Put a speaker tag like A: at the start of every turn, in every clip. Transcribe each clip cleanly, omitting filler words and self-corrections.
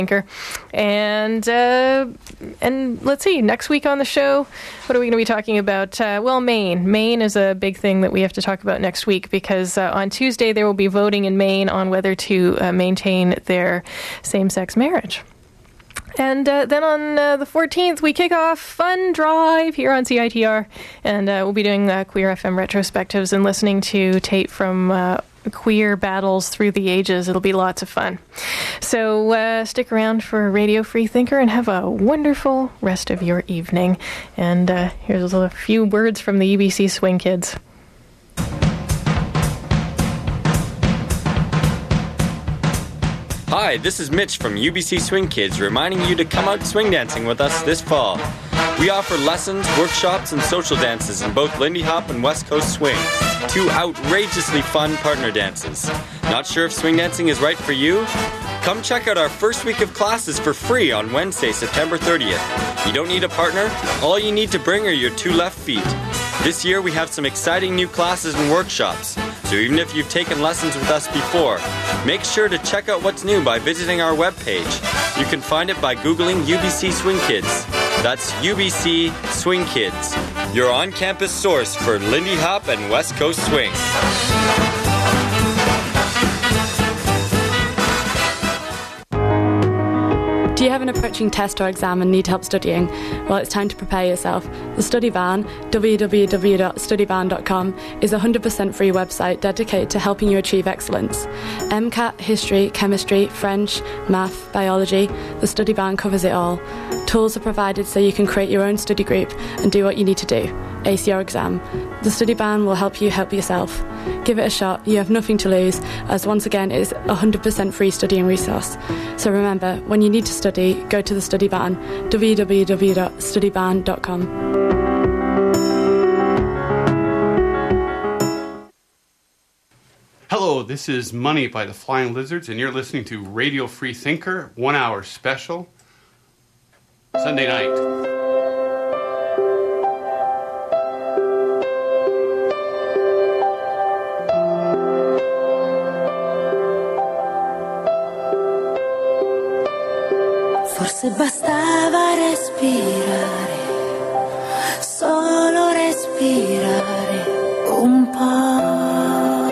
A: Thinker. And let's see, next week on the show, what are we going to be talking about? Maine. Maine is a big thing that we have to talk about next week because on Tuesday there will be voting in Maine on whether to maintain their same-sex marriage. And then on the 14th, we kick off Fun Drive here on CITR, and we'll be doing Queer FM retrospectives and listening to tape from queer battles through the ages. It'll be lots of fun. So stick around for Radio Free Thinker and have a wonderful rest of your evening. And here's a few words from the UBC Swing Kids.
B: Hi, this is Mitch from UBC Swing Kids reminding you to come out swing dancing with us this fall. We offer lessons, workshops, and social dances in both Lindy Hop and West Coast Swing, 2 outrageously fun partner dances. Not sure if swing dancing is right for you? Come check out our first week of classes for free on Wednesday, September 30th. You don't need a partner, all you need to bring are your 2 left feet. This year we have some exciting new classes and workshops, so even if you've taken lessons with us before, make sure to check out what's new by visiting our webpage. You can find it by Googling UBC Swing Kids. That's UBC Swing Kids, your on-campus source for Lindy Hop and West Coast Swing.
C: Do you have an approaching test or exam and need help studying? Well, it's time to prepare yourself. The Study Barn, www.studybarn.com, is a 100% free website dedicated to helping you achieve excellence. MCAT, history, chemistry, French, math, biology, the Study Barn covers it all. Tools are provided so you can create your own study group and do what you need to do. Ace your exam. The Study Barn will help you help yourself. Give it a shot. You have nothing to lose, as once again it is a 100% free studying resource. So remember, when you need to study, go to the Study Barn, www.studybarn.com.
D: Hello, this is Money by the Flying Lizards, and you're listening to Radio Free Thinker, 1 hour special, Sunday night.
E: Forse bastava respirare, solo respirare un po'.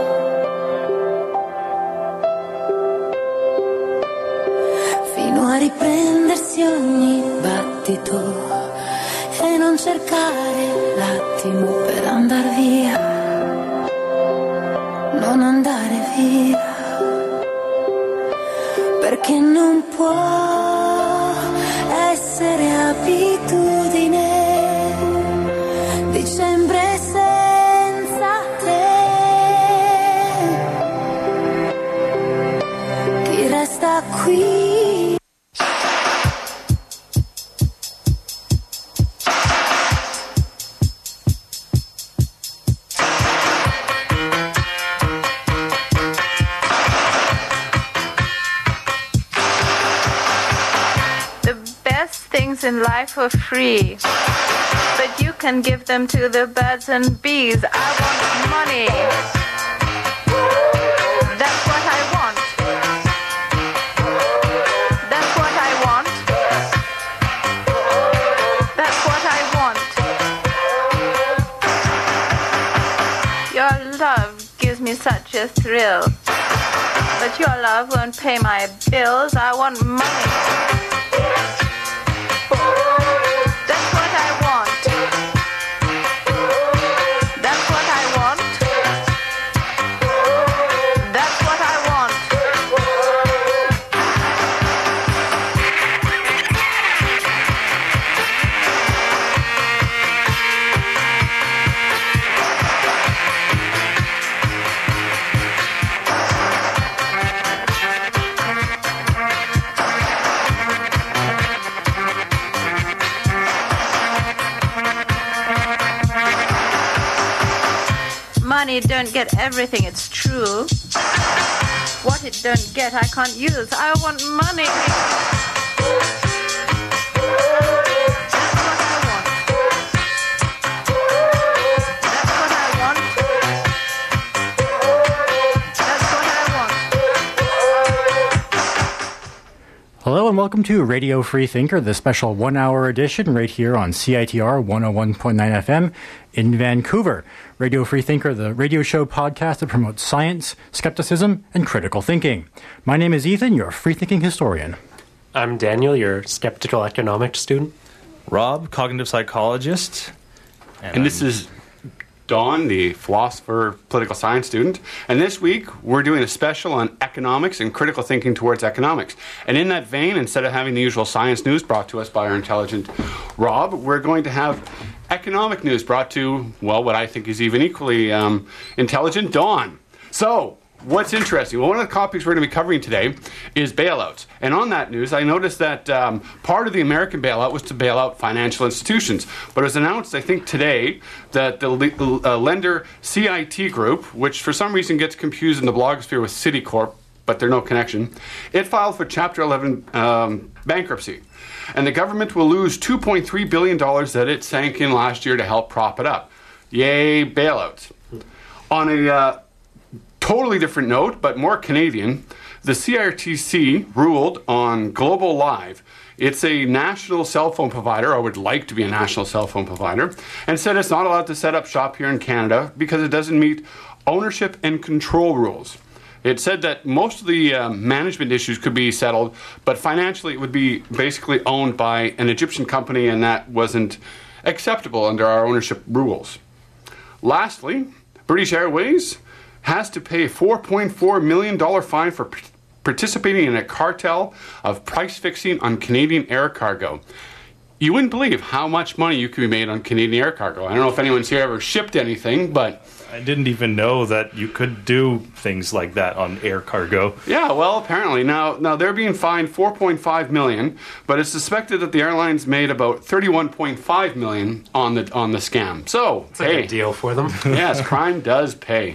E: Fino a riprendersi ogni battito e non cercare l'attimo per andar via, non andare via, perché non può essere abitudine, dicembre senza te. Chi resta qui?
F: In life are free, but you can give them to the birds and bees. I want money. That's what I want. That's what I want. That's what I want. Your love gives me such a thrill, but your love won't pay my bills. I want money. Money don't get everything, it's true. What it don't get, I can't use. I want money.
G: Hello and welcome to Radio Free Thinker, the special 1-hour edition right here on CITR 101.9 FM in Vancouver. Radio Free Thinker, the radio show podcast that promotes science, skepticism, and critical thinking. My name is Ethan, your free-thinking historian.
H: I'm Daniel, your skeptical economics student.
I: Rob, cognitive psychologist.
D: And this is Don, the philosopher, political science student. And this week, we're doing a special on economics and critical thinking towards economics. And in that vein, instead of having the usual science news brought to us by our intelligent Rob, we're going to have economic news brought to, well, what I think is even equally intelligent Don. So, what's interesting? Well, one of the topics we're going to be covering today is bailouts. And on that news, I noticed that part of the American bailout was to bail out financial institutions. But it was announced, I think, today that the lender CIT Group, which for some reason gets confused in the blogosphere with Citicorp, but they're no connection, it filed for Chapter 11 bankruptcy. And the government will lose $2.3 billion that it sank in last year to help prop it up. Yay, bailouts. On a totally different note, but more Canadian, the CRTC ruled on Global Live. It's a national cell phone provider, or would like to be a national cell phone provider, and said it's not allowed to set up shop here in Canada because it doesn't meet ownership and control rules. It said that most of the management issues could be settled, but financially it would be basically owned by an Egyptian company, and that wasn't acceptable under our ownership rules. Lastly, British Airways has to pay a $4.4 million fine for participating in a cartel of price fixing on Canadian air cargo. You wouldn't believe how much money you could be made on Canadian air cargo. I don't know if anyone's here ever shipped anything, but
I: I didn't even know that you could do things like that on air cargo.
D: Yeah, well, apparently. Now they're being fined $4.5 million, but it's suspected that the airlines made about $31.5 million on the scam. So,
H: it's a good deal for them.
D: Yes, crime does pay.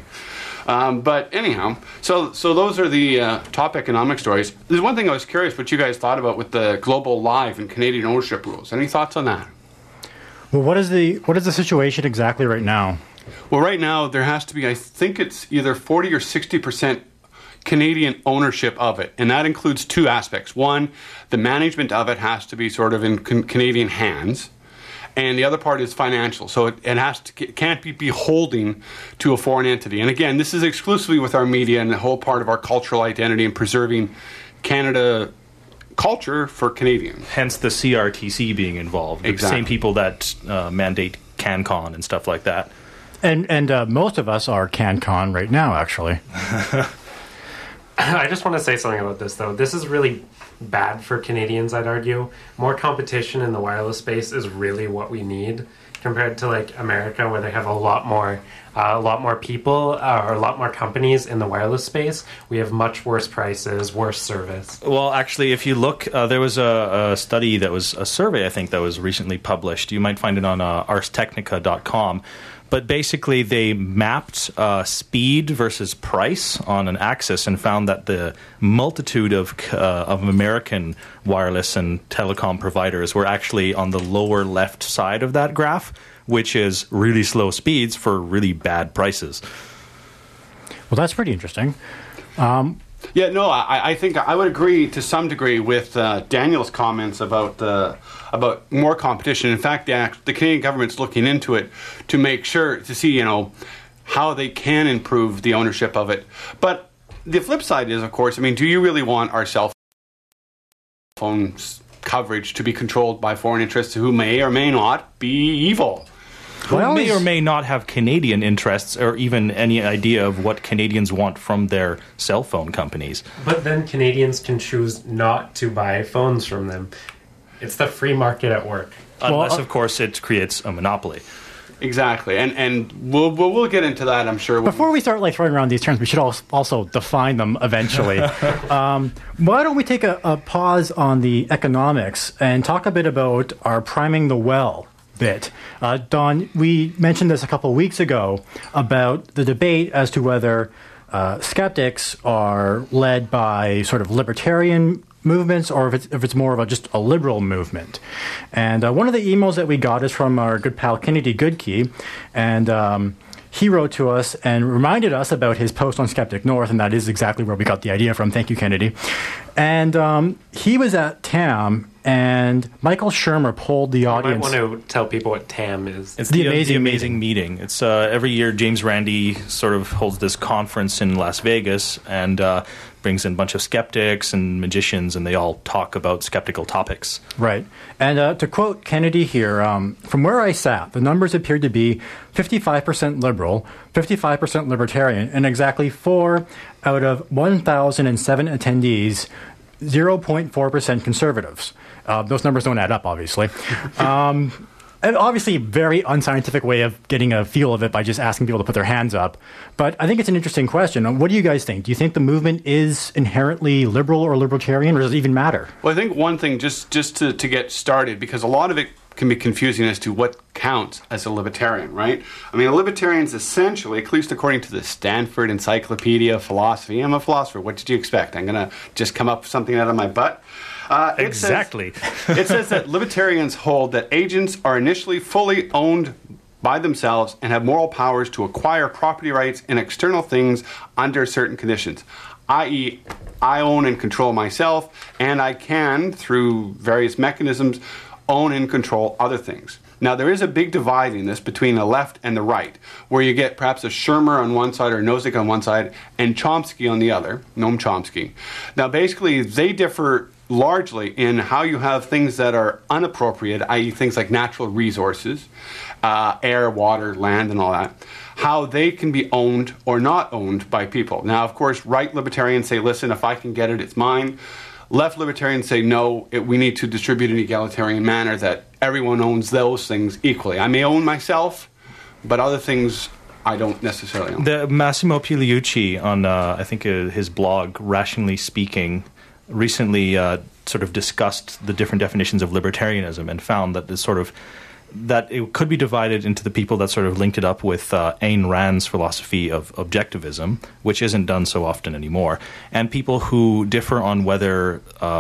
D: But anyhow, so those are the top economic stories. There's one thing I was curious what you guys thought about with the Global Live and Canadian ownership rules. Any thoughts on that?
G: Well, what is the situation exactly right now?
D: Well, right now there has to be, I think it's either 40 or 60% Canadian ownership of it, and that includes two aspects. One, the management of it has to be sort of in Canadian hands. And the other part is financial, so it can't be beholden to a foreign entity. And again, this is exclusively with our media and the whole part of our cultural identity and preserving Canada culture for Canadians.
I: Hence the CRTC being involved.
D: Exactly.
I: The same people that mandate CanCon and stuff like that.
G: And most of us are CanCon right now, actually.
H: I just want to say something about this, though. This is really bad for Canadians, I'd argue. More competition in the wireless space is really what we need compared to like America, where they have a lot more people or a lot more companies in the wireless space. We have much worse prices, worse service.
I: Well, actually, if you look, there was a study that was a survey, I think, that was recently published. You might find it on arstechnica.com. But basically, they mapped speed versus price on an axis and found that the multitude of American wireless and telecom providers were actually on the lower left side of that graph, which is really slow speeds for really bad prices.
G: Well, that's pretty interesting.
D: Yeah, no, I think I would agree to some degree with Daniel's comments about more competition. In fact, the Canadian government's looking into it to make sure to see, how they can improve the ownership of it. But the flip side is, of course, do you really want our cell phone coverage to be controlled by foreign interests who may or may not be evil?
I: Who may or may not have Canadian interests or even any idea of what Canadians want from their cell phone companies.
H: But then Canadians can choose not to buy phones from them. It's the free market at work.
I: Unless, of course, it creates a monopoly.
D: Exactly, and we'll get into that, I'm sure.
G: Before we start throwing around these terms, we should also define them eventually. Why don't we take a pause on the economics and talk a bit about our priming the well bit. Don, we mentioned this a couple of weeks ago about the debate as to whether skeptics are led by sort of libertarian movements or if it's more of just a liberal movement. And one of the emails that we got is from our good pal Kennedy Goodkey, and he wrote to us and reminded us about his post on Skeptic North, and that is exactly where we got the idea from. Thank you, Kennedy. And he was at TAM, and Michael Shermer polled the audience.
H: I want to tell people what TAM is.
I: It's the amazing meeting. It's every year James Randi sort of holds this conference in Las Vegas and brings in a bunch of skeptics and magicians, and they all talk about skeptical topics.
G: Right. And to quote Kennedy here, from where I sat, the numbers appeared to be 55% liberal, 55% libertarian, and exactly 4 out of 1,007 attendees, 0.4% conservatives. Those numbers don't add up, obviously. And obviously, very unscientific way of getting a feel of it by just asking people to put their hands up. But I think it's an interesting question. What do you guys think? Do you think the movement is inherently liberal or libertarian, or does it even matter?
D: Well, I think one thing, just to get started, because a lot of it can be confusing as to what counts as a libertarian, right? I mean, a libertarian is essentially, at least according to the Stanford Encyclopedia of Philosophy, I'm a philosopher. What did you expect? I'm going to just come up with something out of my butt?
I: Exactly.
D: It says that libertarians hold that agents are initially fully owned by themselves and have moral powers to acquire property rights and external things under certain conditions, i.e., I own and control myself, and I can, through various mechanisms, own and control other things. Now, there is a big divide in this between the left and the right, where you get perhaps a Shermer on one side or Nozick on one side and Chomsky on the other, Noam Chomsky. Now, basically, they differ largely in how you have things that are unappropriate, i.e. things like natural resources, air, water, land, and all that, how they can be owned or not owned by people. Now, of course, right libertarians say, listen, if I can get it, it's mine. Left libertarians say, no, we need to distribute in an egalitarian manner that everyone owns those things equally. I may own myself, but other things I don't necessarily own.
I: The Massimo Pigliucci on, I think, his blog, Rationally Speaking, recently sort of discussed the different definitions of libertarianism and found that that it could be divided into the people that sort of linked it up with Ayn Rand's philosophy of objectivism, which isn't done so often anymore, and people who differ on whether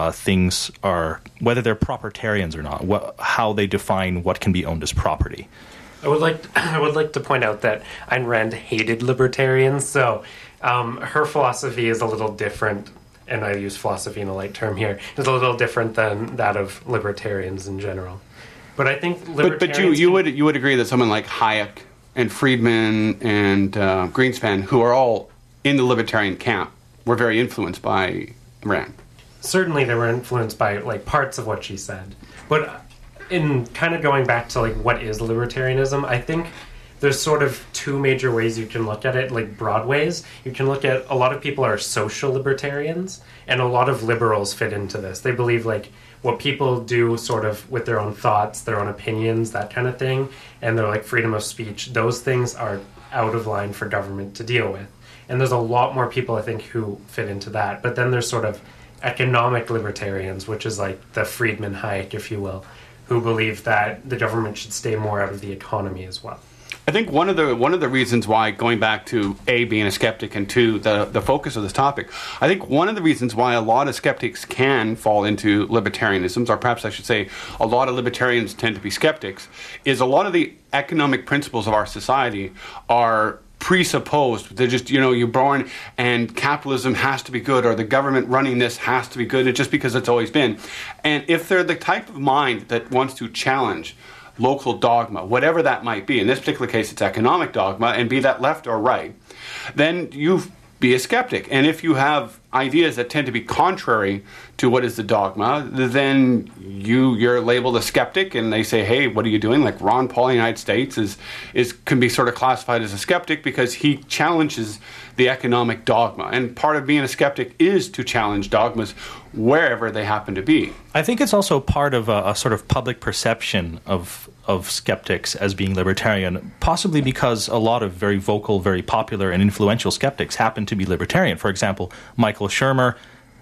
I: whether they're propertarians or not, how they define what can be owned as property.
H: I would like to point out that Ayn Rand hated libertarians, so her philosophy is a little different, and I use philosophy in a light term here, is a little different than that of libertarians in general. But I think libertarians...
D: But you would agree that someone like Hayek and Friedman and Greenspan, who are all in the libertarian camp, were very influenced by Rand.
H: Certainly they were influenced by parts of what she said. But in kind of going back to what is libertarianism, I think there's sort of two major ways you can look at it, broad ways. You can look at, a lot of people are social libertarians, and a lot of liberals fit into this. They believe what people do sort of with their own thoughts, their own opinions, that kind of thing, and they're freedom of speech, those things are out of line for government to deal with. And there's a lot more people, I think, who fit into that. But then there's sort of economic libertarians, which is the Friedman Hayek, if you will, who believe that the government should stay more out of the economy as well.
D: I think one of the reasons why, going back to A, being a skeptic, and two, the focus of this topic, I think one of the reasons why a lot of skeptics can fall into libertarianism, or perhaps I should say a lot of libertarians tend to be skeptics, is a lot of the economic principles of our society are presupposed. They're just, you're born and capitalism has to be good, or the government running this has to be good, just because it's always been. And if they're the type of mind that wants to challenge local dogma, whatever that might be, in this particular case it's economic dogma, and be that left or right, then you be a skeptic. And if you have ideas that tend to be contrary to what is the dogma, then you're labeled a skeptic, and they say, hey, what are you doing? Like Ron Paul in the United States can be sort of classified as a skeptic because he challenges the economic dogma. And part of being a skeptic is to challenge dogmas wherever they happen to be.
I: I think it's also part of a sort of public perception of skeptics as being libertarian, possibly because a lot of very vocal, very popular and influential skeptics happen to be libertarian. For example, Michael Shermer,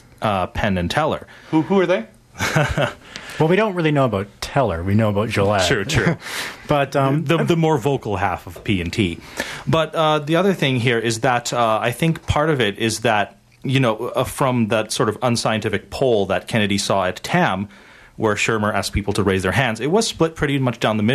I: Penn and Teller.
D: Who are they?
G: Well, we don't really know about Teller. We know about Gillette.
I: True. But the more vocal half of P&T. But the other thing here is that I think part of it is that, from that sort of unscientific poll that Kennedy saw at TAM, where Shermer asked people to raise their hands, it was split pretty much down the middle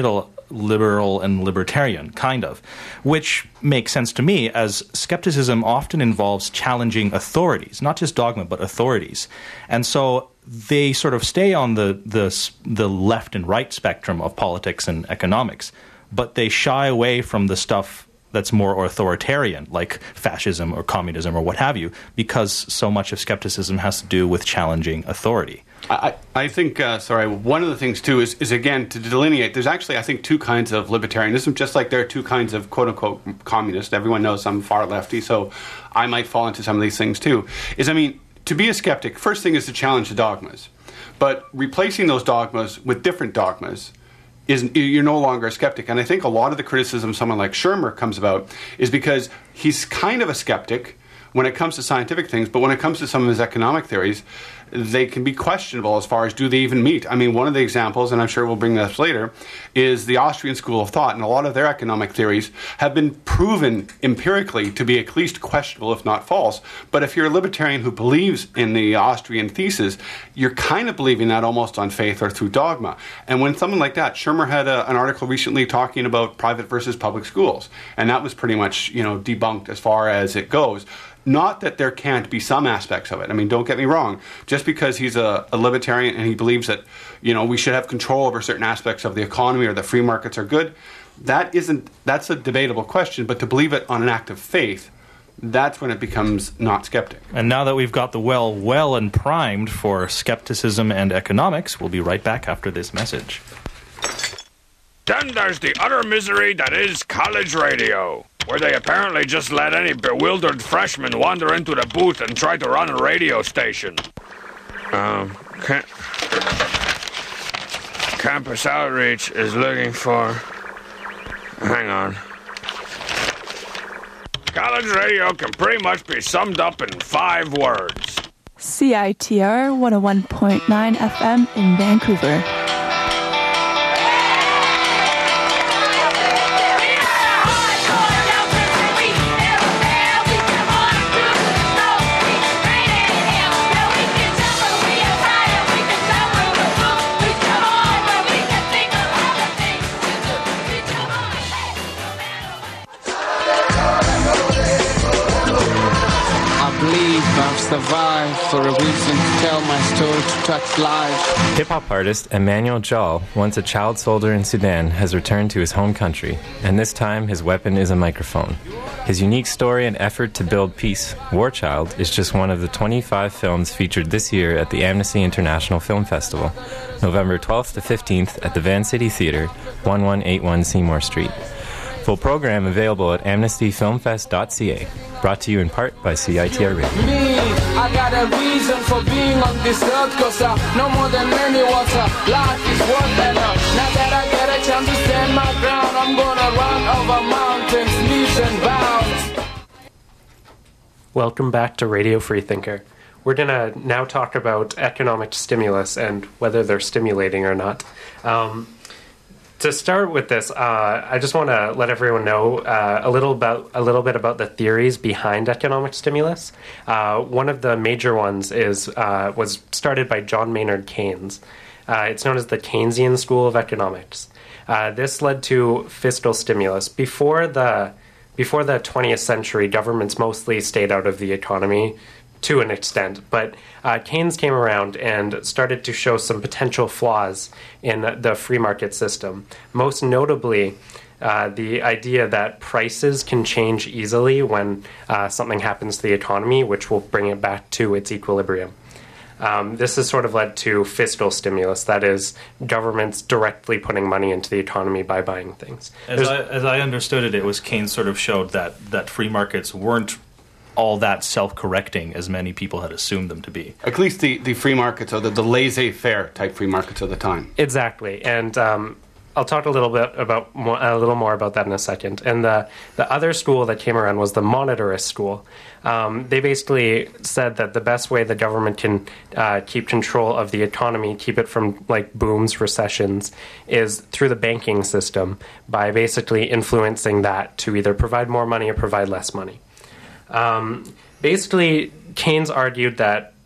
I: liberal and libertarian, kind of, which makes sense to me, as skepticism often involves challenging authorities, not just dogma, but authorities. And so they sort of stay on the left and right spectrum of politics and economics, but they shy away from the stuff that's more authoritarian, like fascism or communism or what have you, because so much of skepticism has to do with challenging authority.
D: I think, one of the things, too, is again, to delineate, there's actually, I think, two kinds of libertarianism, just like there are two kinds of quote-unquote communist. Everyone knows I'm far lefty, so I might fall into some of these things, too. To be a skeptic, first thing is to challenge the dogmas. But replacing those dogmas with different dogmas, you're no longer a skeptic. And I think a lot of the criticism someone like Shermer comes about is because he's kind of a skeptic when it comes to scientific things, but when it comes to some of his economic theories, they can be questionable as far as do they even meet. I mean, one of the examples, and I'm sure we'll bring this later, is the Austrian school of thought, and a lot of their economic theories have been proven empirically to be at least questionable, if not false. But if you're a libertarian who believes in the Austrian thesis, you're kind of believing that almost on faith or through dogma. And when someone like that, Shermer had an article recently talking about private versus public schools, and that was pretty much, debunked as far as it goes. Not that there can't be some aspects of it. I mean, don't get me wrong. Just because he's a libertarian and he believes that, we should have control over certain aspects of the economy or the free markets are good, that's a debatable question. But to believe it on an act of faith, that's when it becomes not skeptic.
I: And now that we've got the well and primed for skepticism and economics, we'll be right back after this message.
J: Then there's the utter misery that is college radio, where they apparently just let any bewildered freshman wander into the booth and try to run a radio station. Campus Outreach is looking for... Hang on. College radio can pretty much be summed up in 5 words.
K: CITR 101.9 FM in Vancouver.
L: Survive for a reason to tell my story, to touch lives.
M: Hip-hop artist Emmanuel Jal, once a child soldier in Sudan, has returned to his home country, and this time his weapon is a microphone. His unique story and effort to build peace, War Child, is just one of the 25 films featured this year at the Amnesty International Film Festival, November 12th to 15th at the Van City Theatre, 1181 Seymour Street. Full program available at amnestyfilmfest.ca. Brought to you in part by CITR Radio.
L: Me, I got a reason for being on this earth, cause no more than many water. Life is worth enough. Now that I get a chance to stand my ground, I'm gonna run over mountains, leaps and bounds.
H: Welcome back to Radio Freethinker. We're going to now talk about economic stimulus and whether they're stimulating or not. To start with this, I just want to let everyone know a little bit about the theories behind economic stimulus. One of the major ones was started by John Maynard Keynes. It's known as the Keynesian School of Economics. This led to fiscal stimulus. Before the 20th century, governments mostly stayed out of the economy to an extent, but Keynes came around and started to show some potential flaws in the free market system. Most notably, the idea that prices can change easily when something happens to the economy, which will bring it back to its equilibrium. This has sort of led to fiscal stimulus, that is, governments directly putting money into the economy by buying things.
I: As I understood it, it was Keynes sort of showed that free markets weren't all that self-correcting as many people had assumed them to be.
D: At least the free markets, or the laissez-faire type free markets of the time.
H: Exactly, and I'll talk a little more about that in a second. And the other school that came around was the monetarist school. They basically said that the best way the government can keep control of the economy, keep it from booms, recessions, is through the banking system by basically influencing that to either provide more money or provide less money. Basically, Keynes argued that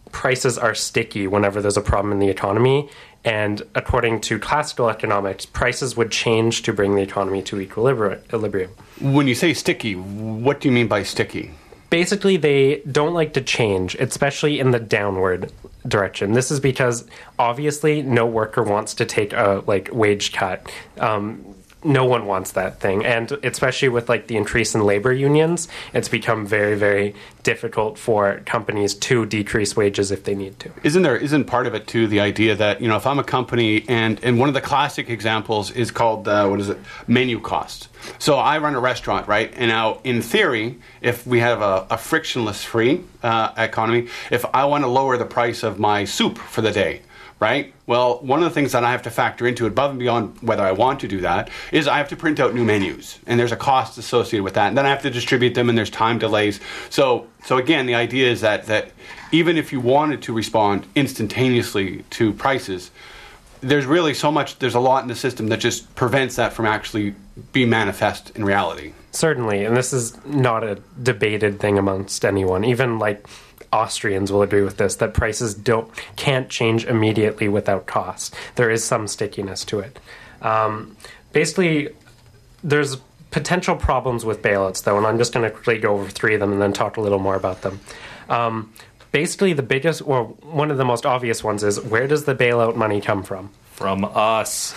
H: prices are sticky whenever there's a problem in the economy. And according to classical economics, prices would change to bring the economy to equilibrium.
D: When you say sticky, what do you mean by sticky?
H: Basically, they don't like to change, especially in the downward direction. This is because, obviously, no worker wants to take a wage cut. No one wants that thing. And especially with the increase in labor unions, it's become very, very difficult for companies to decrease wages if they need to.
D: Isn't part of it too the idea that, if I'm a company, and one of the classic examples is called menu cost. So I run a restaurant, right? And now, in theory, if we have a frictionless free economy, if I want to lower the price of my soup for the day, right? Well, one of the things that I have to factor into above and beyond whether I want to do that is I have to print out new menus, and there's a cost associated with that, and then I have to distribute them, and there's time delays. So again, the idea is that even if you wanted to respond instantaneously to prices, there's a lot in the system that just prevents that from actually being manifest in reality.
H: Certainly, and this is not a debated thing amongst anyone. Even Austrians will agree with this, that prices can't change immediately without cost. There is some stickiness to it. Basically, there's potential problems with bailouts, though, and I'm just going to quickly go over 3 of them and then talk a little more about them. Basically, the biggest, or one of the most obvious ones, is where does the bailout money come from?
I: From us.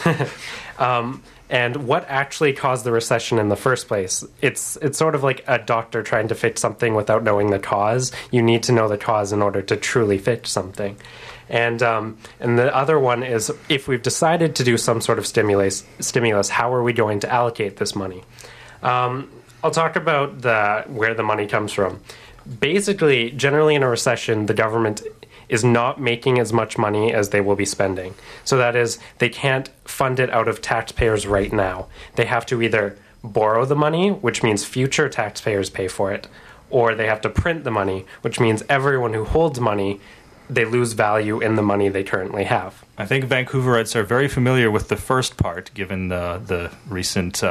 H: And what actually caused the recession in the first place? It's sort of like a doctor trying to fix something without knowing the cause. You need to know the cause in order to truly fix something. And the other one is, if we've decided to do some sort of stimulus, how are we going to allocate this money? I'll talk about where the money comes from. Basically, generally in a recession, the government is not making as much money as they will be spending. So that is, they can't fund it out of taxpayers right now. They have to either borrow the money, which means future taxpayers pay for it, or they have to print the money, which means everyone who holds money, they lose value in the money they currently have.
I: I think Vancouverites are very familiar with the first part, given the recent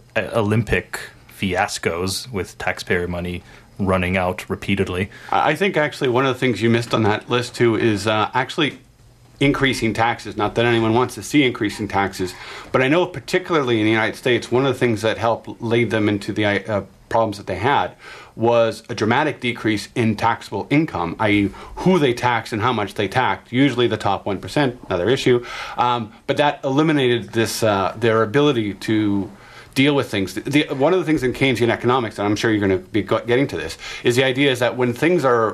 I: Olympic fiascos with taxpayer money running out repeatedly.
D: I think actually one of the things you missed on that list too is actually increasing taxes. Not that anyone wants to see increasing taxes, but I know particularly in the United States, one of the things that helped lead them into the problems that they had was a dramatic decrease in taxable income, i.e. who they taxed and how much they taxed, usually the top 1%, another issue. But that eliminated their ability to deal with things. One of the things in Keynesian economics, and I'm sure you're going to be getting to this, is the idea is that when things are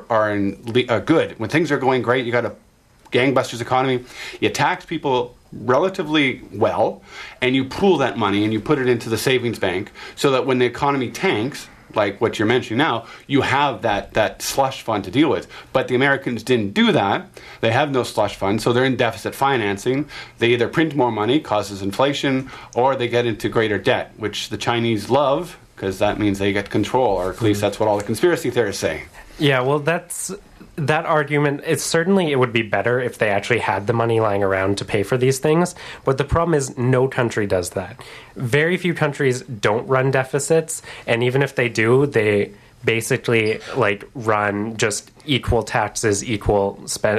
D: good, when things are going great, you got a gangbusters economy, you tax people relatively well, and you pool that money and you put it into the savings bank so that when the economy tanks, like what you're mentioning now, you have that slush fund to deal with. But the Americans didn't do that. They have no slush fund, so they're in deficit financing. They either print more money, causes inflation, or they get into greater debt, which the Chinese love, because that means they get control, or at least that's what all the conspiracy theorists say.
H: Yeah, well, that argument, it would be better if they actually had the money lying around to pay for these things, but the problem is no country does that. Very few countries don't run deficits, and even if they do, they basically run just equal taxes, equal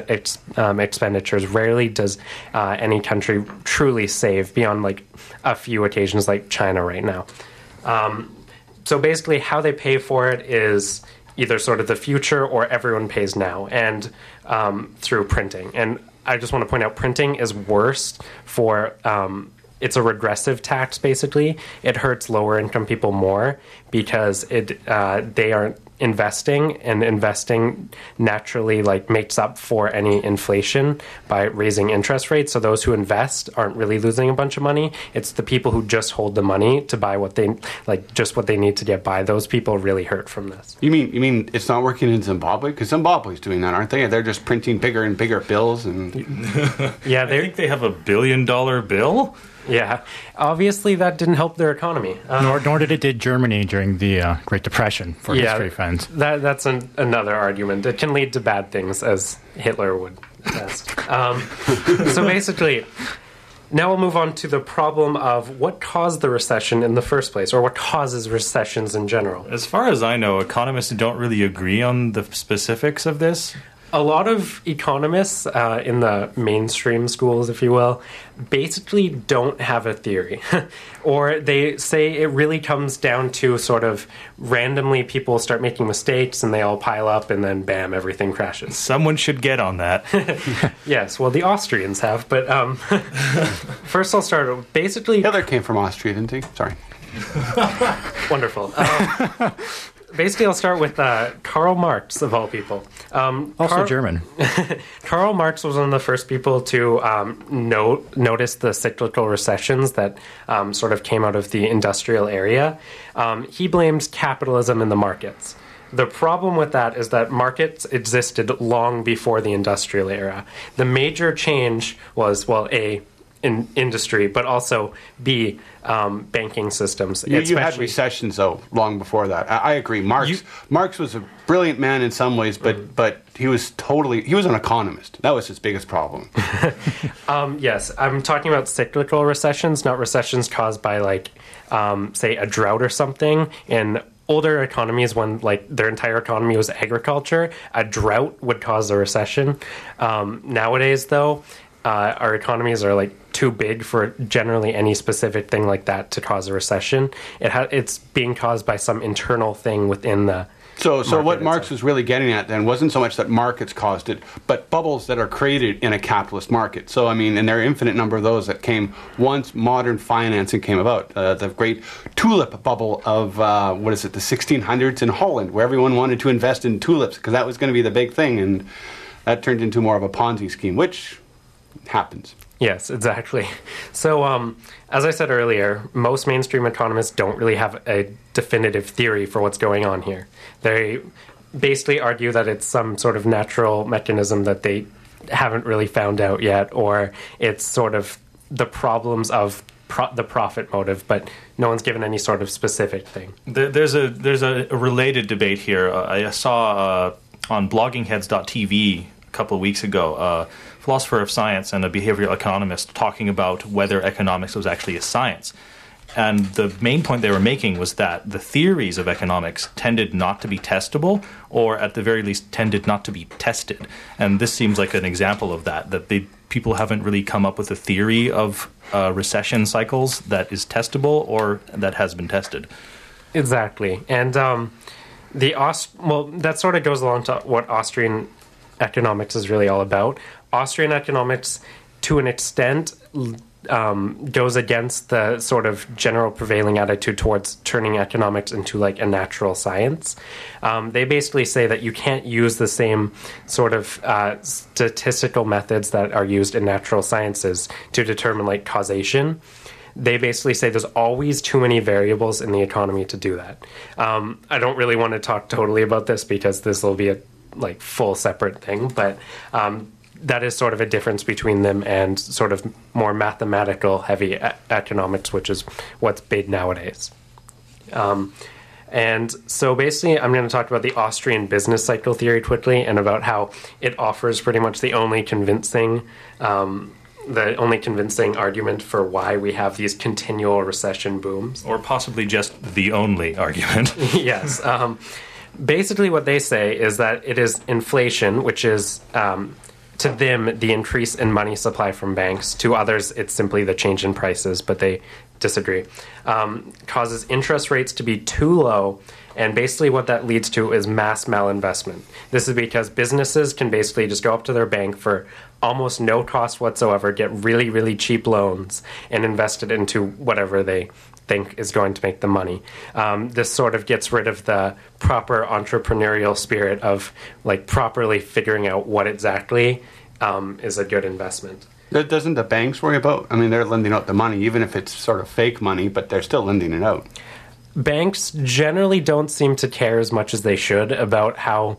H: expenditures. Rarely does any country truly save beyond a few occasions like China right now. So basically how they pay for it is either sort of the future or everyone pays now, and through printing. And I just want to point out, printing is worse for, it's a regressive tax, basically. It hurts lower income people more because they aren't investing, and investing naturally makes up for any inflation by raising interest rates. So those who invest aren't really losing a bunch of money. It's the people who just hold the money to buy what they just what they need to get by. Those people really hurt from this.
D: You mean it's not working in Zimbabwe? Because Zimbabwe's doing that, aren't they? They're just printing bigger and bigger bills, and
H: yeah,
I: I think they have $1 billion bill.
H: Yeah, obviously that didn't help their economy.
G: Nor did it did Germany during the Great Depression for history fans.
H: That's another argument. It can lead to bad things, as Hitler would attest. So basically, now we'll move on to the problem of what caused the recession in the first place, or what causes recessions in general.
I: As far as I know, economists don't really agree on the specifics of this.
H: A lot of economists in the mainstream schools, if you will, basically don't have a theory. Or they say it really comes down to sort of randomly people start making mistakes and they all pile up and then bam, everything crashes.
I: Someone should get on that.
H: Yes, well, the Austrians have. But first I'll start. Basically,
D: Hitler came from Austria, didn't he? Sorry.
H: Wonderful. Basically, I'll start with Karl Marx, of all people.
G: Also German.
H: Karl Marx was one of the first people to notice the cyclical recessions that sort of came out of the industrial area. He blamed capitalism in the markets. The problem with that is that markets existed long before the industrial era. The major change was, well, A, in industry, but also B, banking systems.
D: You had recessions, though, long before that. I agree. Marx was a brilliant man in some ways, but he was an economist. That was his biggest problem.
H: Yes, I'm talking about cyclical recessions, not recessions caused by, like, say, a drought or something. In older economies, when like their entire economy was agriculture, a drought would cause a recession. Nowadays, though, our economies are like too big for generally any specific thing like that to cause a recession. It's being caused by some internal thing within the.
D: So what Marx was really getting at then wasn't so much that markets caused it, but bubbles that are created in a capitalist market. So, I mean, and there are infinite number of those that came once modern financing came about. The great tulip bubble of, the 1600s in Holland, where everyone wanted to invest in tulips because that was going to be the big thing, and that turned into more of a Ponzi scheme, which happens.
H: Yes, exactly. So, as I said earlier, most mainstream economists don't really have a definitive theory for what's going on here. They basically argue that it's some sort of natural mechanism that they haven't really found out yet, or it's sort of the problems of the profit motive, but no one's given any sort of specific thing.
I: There's a related debate here. I saw on bloggingheads.tv a couple of weeks ago, philosopher of science and a behavioral economist talking about whether economics was actually a science. And the main point they were making was that the theories of economics tended not to be testable, or at the very least tended not to be tested. And this seems like an example of that people haven't really come up with a theory of recession cycles that is testable or that has been tested.
H: Exactly. And that sort of goes along to what Austrian economics is really all about. Austrian economics, to an extent, goes against the sort of general prevailing attitude towards turning economics into like a natural science. They basically say that you can't use the same sort of statistical methods that are used in natural sciences to determine like causation. They basically say there's always too many variables in the economy to do that. I don't really want to talk totally about this because this will be a like full separate thing, but that is sort of a difference between them and sort of more mathematical heavy economics, which is what's big nowadays. And so basically I'm going to talk about the Austrian business cycle theory quickly and about how it offers pretty much the only convincing argument for why we have these continual recession booms.
I: Or possibly just the only argument.
H: Yes. Basically what they say is that it is inflation, which is to them the increase in money supply from banks. To others, it's simply the change in prices, but they disagree. Causes interest rates to be too low, and basically what that leads to is mass malinvestment. This is because businesses can basically just go up to their bank for almost no cost whatsoever, get really, really cheap loans, and invest it into whatever they think is going to make the money. This sort of gets rid of the proper entrepreneurial spirit of like properly figuring out what exactly is a good investment.
D: Doesn't the banks worry about? I mean, they're lending out the money, even if it's sort of fake money, but they're still lending it out.
H: Banks generally don't seem to care as much as they should about how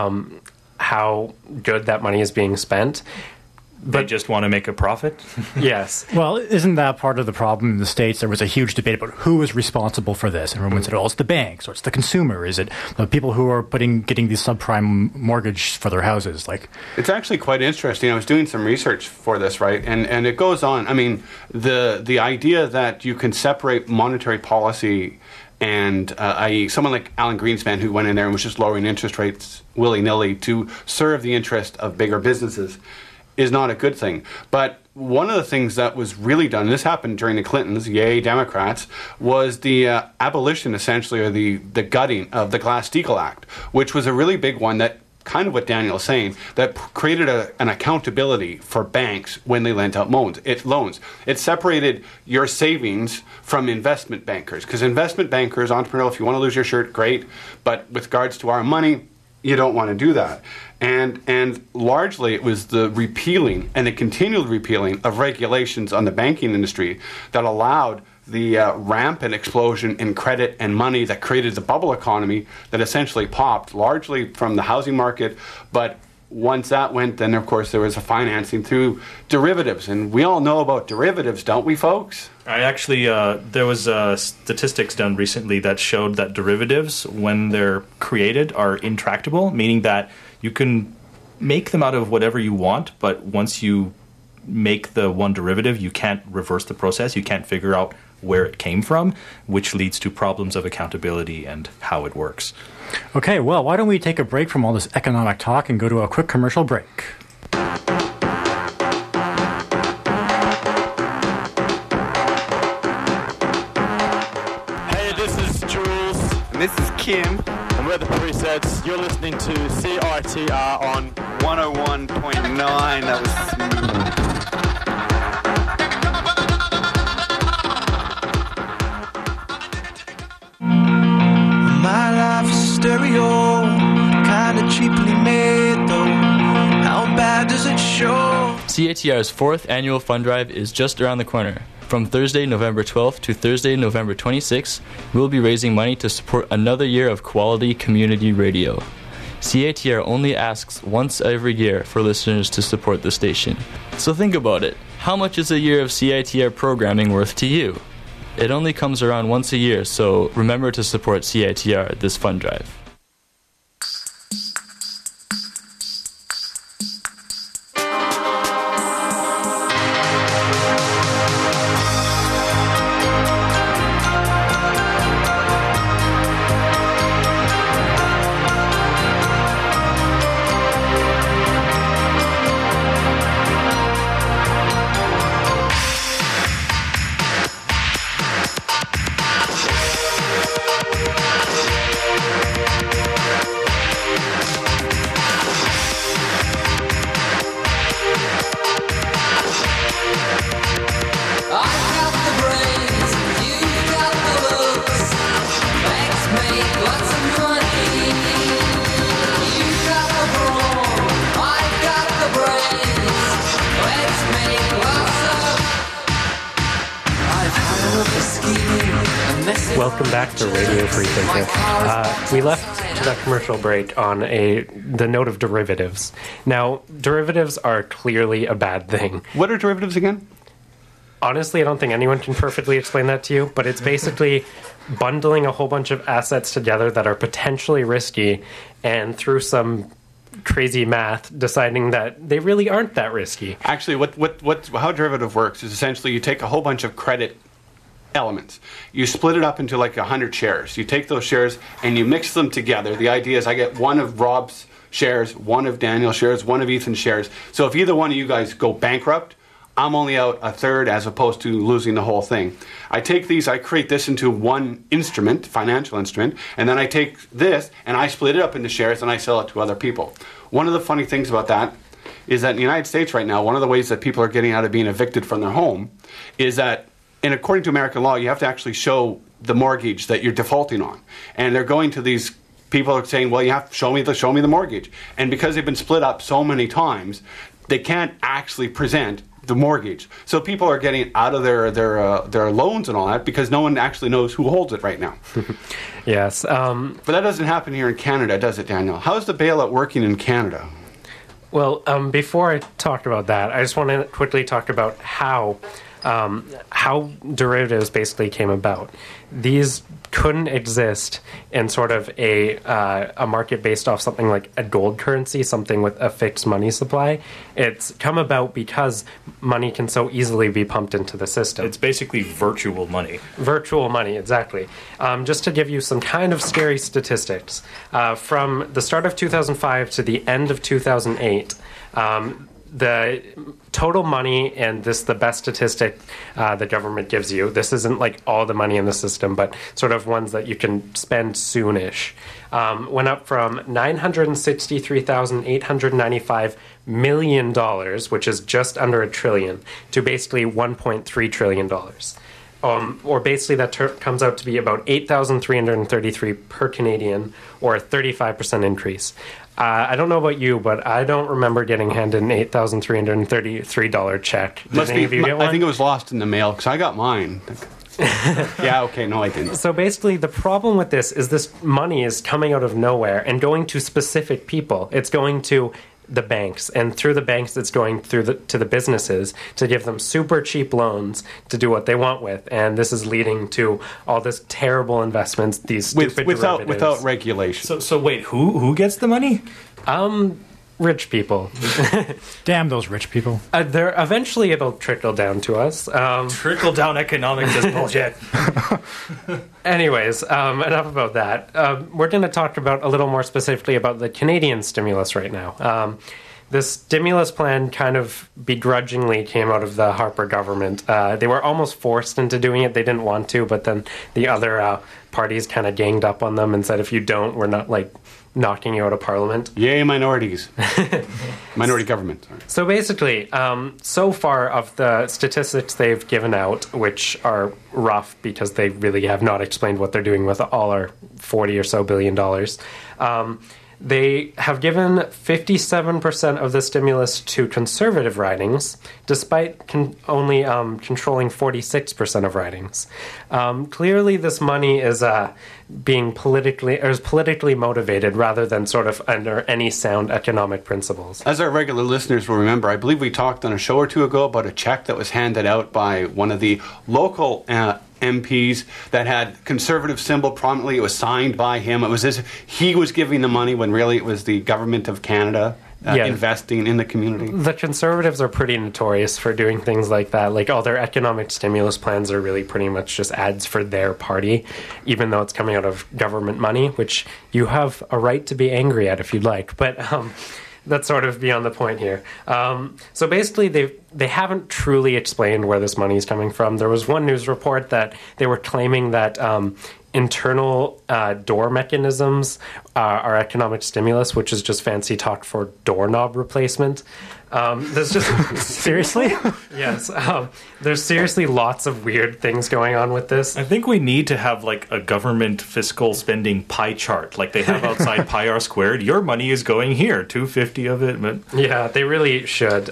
H: good that money is being spent.
I: They just want to make a profit?
H: Yes.
G: Well, isn't that part of the problem in the States? There was a huge debate about who is responsible for this. And everyone said, oh, it's the banks, or it's the consumer. Is it the people who are getting these subprime mortgage for their houses? Like,
D: it's actually quite interesting. I was doing some research for this, right? And it goes on. I mean, the idea that you can separate monetary policy and i.e. someone like Alan Greenspan, who went in there and was just lowering interest rates willy-nilly to serve the interest of bigger businesses, is not a good thing. But one of the things that was really done, and this happened during the Clintons, yay Democrats, was the abolition, essentially, or the gutting of the Glass-Steagall Act, which was a really big one that, kind of what Daniel is saying, that created an accountability for banks when they lent out loans. It separated your savings from investment bankers, because investment bankers, entrepreneurial, if you want to lose your shirt, great, but with regards to our money, you don't want to do that. And largely it was the repealing and the continual repealing of regulations on the banking industry that allowed the rampant explosion in credit and money that created the bubble economy that essentially popped, largely from the housing market. But once that went, then of course there was a financing through derivatives. And we all know about derivatives, don't we, folks?
I: I actually, there was statistics done recently that showed that derivatives, when they're created, are intractable, meaning that you can make them out of whatever you want, but once you make the one derivative, you can't reverse the process. You can't figure out where it came from, which leads to problems of accountability and how it works.
G: Okay, well, why don't we take a break from all this economic talk and go to a quick commercial break?
N: Hey, this is Jules.
O: And this is Kim.
N: And we're the Presets. You're listening to CITR on
O: 101.9. That was smooth.
P: My life is stereo, kinda cheaply made though. How bad does it show?
Q: CITR's 4th annual fund drive is just around the corner. From Thursday, November 12th to Thursday, November 26th, we'll be raising money to support another year of quality community radio. CITR only asks once every year for listeners to support the station. So think about it. How much is a year of CITR programming worth to you? It only comes around once a year, so remember to support CITR at this fund drive.
H: Welcome back to Radio Free Thinker. We left that commercial break on the note of derivatives. Now, derivatives are clearly a bad thing.
D: What are derivatives again?
H: Honestly, I don't think anyone can perfectly explain that to you, but it's basically bundling a whole bunch of assets together that are potentially risky, and through some crazy math, deciding that they really aren't that risky.
D: Actually, how derivative works is essentially you take a whole bunch of credit elements. You split it up into like 100 shares. You take those shares and you mix them together. The idea is I get one of Rob's shares, one of Daniel's shares, one of Ethan's shares. So if either one of you guys go bankrupt, I'm only out a third as opposed to losing the whole thing. I take these, I create this into one instrument, financial instrument, and then I take this and I split it up into shares and I sell it to other people. One of the funny things about that is that in the United States right now, one of the ways that people are getting out of being evicted from their home is that, and according to American law, you have to actually show the mortgage that you're defaulting on. And they're going to these people are saying, well, you have to show me the mortgage. And because they've been split up so many times, they can't actually present the mortgage. So people are getting out of their loans and all that because no one actually knows who holds it right now.
H: Yes.
D: But that doesn't happen here in Canada, does it, Daniel? How's the bailout working in Canada?
H: Well, before I talk about that, I just want to quickly talk about how how derivatives basically came about. These couldn't exist in sort of a market based off something like a gold currency, something with a fixed money supply. It's come about because money can so easily be pumped into the system.
I: It's basically virtual money.
H: Virtual money, exactly. Just to give you some kind of scary statistics, from the start of 2005 to the end of 2008, the total money, and this is the best statistic the government gives you. This isn't like all the money in the system, but sort of ones that you can spend soonish. Went up from $963,895 million, which is just under $1 trillion, to basically $1.3 trillion. Or basically that comes out to be about $8,333 per Canadian, or a 35% increase. I don't know about you, but I don't remember getting handed an $8,333 check. Did any of you get one?
D: I think it was lost in the mail because I got mine. Yeah, okay, no, I didn't.
H: So basically, the problem with this money is coming out of nowhere and going to specific people. It's going to the banks, and through the banks it's going to the businesses to give them super cheap loans to do what they want with, and this is leading to all this terrible investments, these stupid derivatives.
D: Without regulation.
I: So wait, who gets the money?
H: Rich people.
G: Damn those rich people.
H: Eventually it'll trickle down to us.
I: Trickle down economics is bullshit.
H: Anyways, enough about that. We're going to talk about a little more specifically about the Canadian stimulus right now. This stimulus plan kind of begrudgingly came out of the Harper government. They were almost forced into doing it. They didn't want to, but then the other parties kind of ganged up on them and said, if you don't, we're not knocking you out of Parliament.
D: Yay, minorities. Minority government. Sorry.
H: So basically, so far of the statistics they've given out, which are rough because they really have not explained what they're doing with all our $40 or so billion, they have given 57% of the stimulus to conservative ridings, despite only controlling 46% of ridings. Clearly, this money is being politically motivated rather than sort of under any sound economic principles.
D: As our regular listeners will remember, I believe we talked on a show or two ago about a check that was handed out by one of the local MPs that had conservative symbol prominently. It was signed by him. It was as if he was giving the money when really it was the government of Canada investing in the community.
H: The Conservatives are pretty notorious for doing things like that. Like, all their economic stimulus plans are really pretty much just ads for their party, even though it's coming out of government money, which you have a right to be angry at if you'd like. But that's sort of beyond the point here. So basically, they haven't truly explained where this money is coming from. There was one news report that they were claiming that internal door mechanisms are economic stimulus, which is just fancy talk for doorknob replacement. There's just
G: seriously?
H: Yes. There's seriously lots of weird things going on with this.
I: I think we need to have like a government fiscal spending pie chart, like they have outside Pi R Squared. Your money is going here, $250 of it. But
H: yeah, they really should.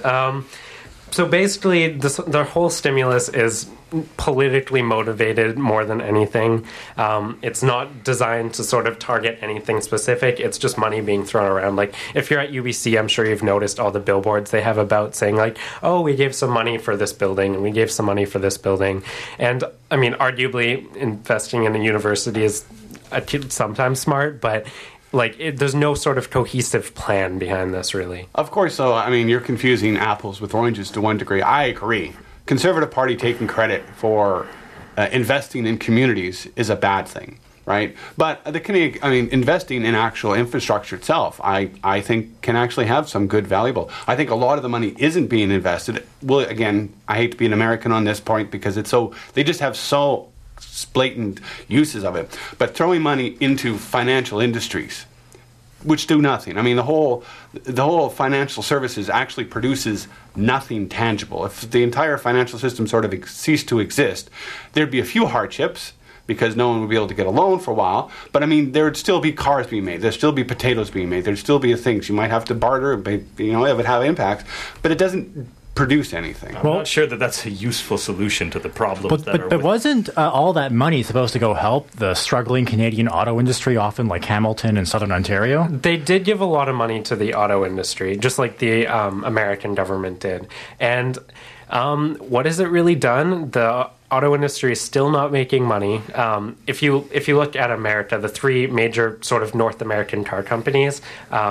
H: So basically, the whole stimulus is politically motivated more than anything. It's not designed to sort of target anything specific. It's just money being thrown around. Like, if you're at UBC, I'm sure you've noticed all the billboards they have about saying, like, oh, we gave some money for this building, and we gave some money for this building. And, I mean, arguably, investing in a university is sometimes smart, but there's no sort of cohesive plan behind this, really.
D: Of course, though, I mean, you're confusing apples with oranges to one degree. I agree. Conservative Party taking credit for investing in communities is a bad thing, right? But investing in actual infrastructure itself, I think can actually have some good valuable. I think a lot of the money isn't being invested. Well, again, I hate to be an American on this point because they just have so blatant uses of it, but throwing money into financial industries which do nothing. I mean, the whole financial services actually produces nothing tangible. If the entire financial system sort of ceased to exist, there'd be a few hardships because no one would be able to get a loan for a while. But I mean, there would still be cars being made. There'd still be potatoes being made. There'd still be things. You might have to barter. It would have impacts, but it doesn't produce anything.
I: I'm not sure that that's a useful solution to the problems.
G: But wasn't all that money supposed to go help the struggling Canadian auto industry, often like Hamilton and Southern Ontario?
H: They did give a lot of money to the auto industry, just like the American government did. And What has it really done? The auto industry is still not making money. If you look at America, the three major sort of North American car companies,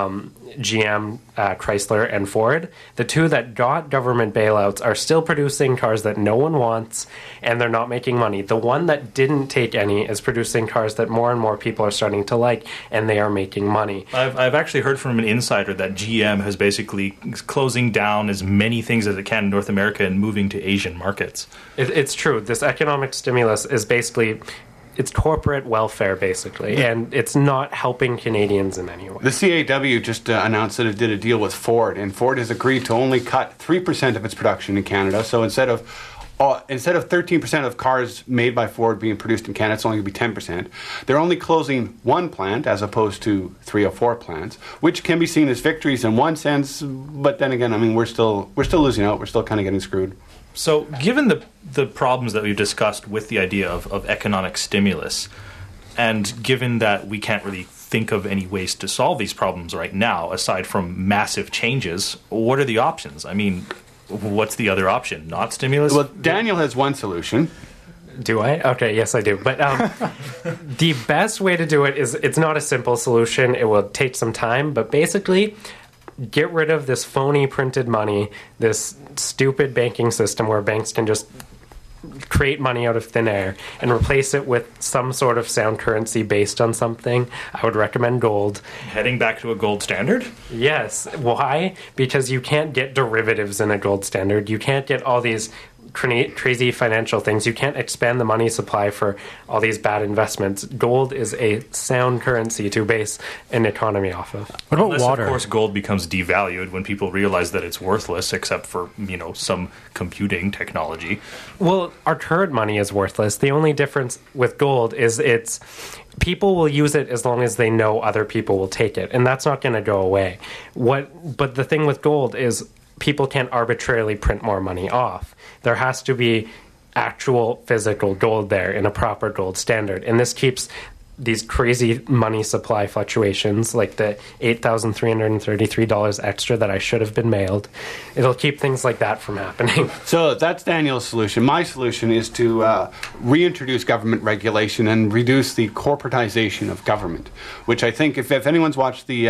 H: GM, Chrysler, and Ford, the two that got government bailouts are still producing cars that no one wants, and they're not making money. The one that didn't take any is producing cars that more and more people are starting to like, and they are making money.
I: I've actually heard from an insider that GM has basically closing down as many things as it can in North America and moving to Asian markets.
H: It's true. This economic stimulus is basically... it's corporate welfare, basically, and it's not helping Canadians in any way.
D: The CAW just announced that it did a deal with Ford, and Ford has agreed to only cut 3% of its production in Canada. So instead of 13% of cars made by Ford being produced in Canada, it's only going to be 10%. They're only closing one plant as opposed to 3 or 4 plants, which can be seen as victories in one sense. But then again, I mean, we're still losing out. We're still kind of getting screwed.
I: So, given the problems that we've discussed with the idea of economic stimulus, and given that we can't really think of any ways to solve these problems right now, aside from massive changes, what are the options? I mean, what's the other option? Not stimulus?
D: Well, Daniel has one solution.
H: Do I? Okay, yes, I do. But the best way to do it is, it's not a simple solution. It will take some time, but basically... get rid of this phony printed money, this stupid banking system where banks can just create money out of thin air, and replace it with some sort of sound currency based on something. I would recommend gold.
I: Heading back to a gold standard?
H: Yes. Why? Because you can't get derivatives in a gold standard. You can't get all these crazy financial things. You can't expand the money supply for all these bad investments. Gold is a sound currency to base an economy off of.
I: What about Unless, water? Of course, gold becomes devalued when people realize that it's worthless, except for, some computing technology.
H: Well, our current money is worthless. The only difference with gold is people will use it as long as they know other people will take it, and that's not going to go away. But the thing with gold is people can't arbitrarily print more money off. There has to be actual physical gold there in a proper gold standard. And this keeps these crazy money supply fluctuations, like the $8,333 extra that I should have been mailed. It'll keep things like that from happening.
D: So that's Daniel's solution. My solution is to reintroduce government regulation and reduce the corporatization of government, which I think if anyone's watched the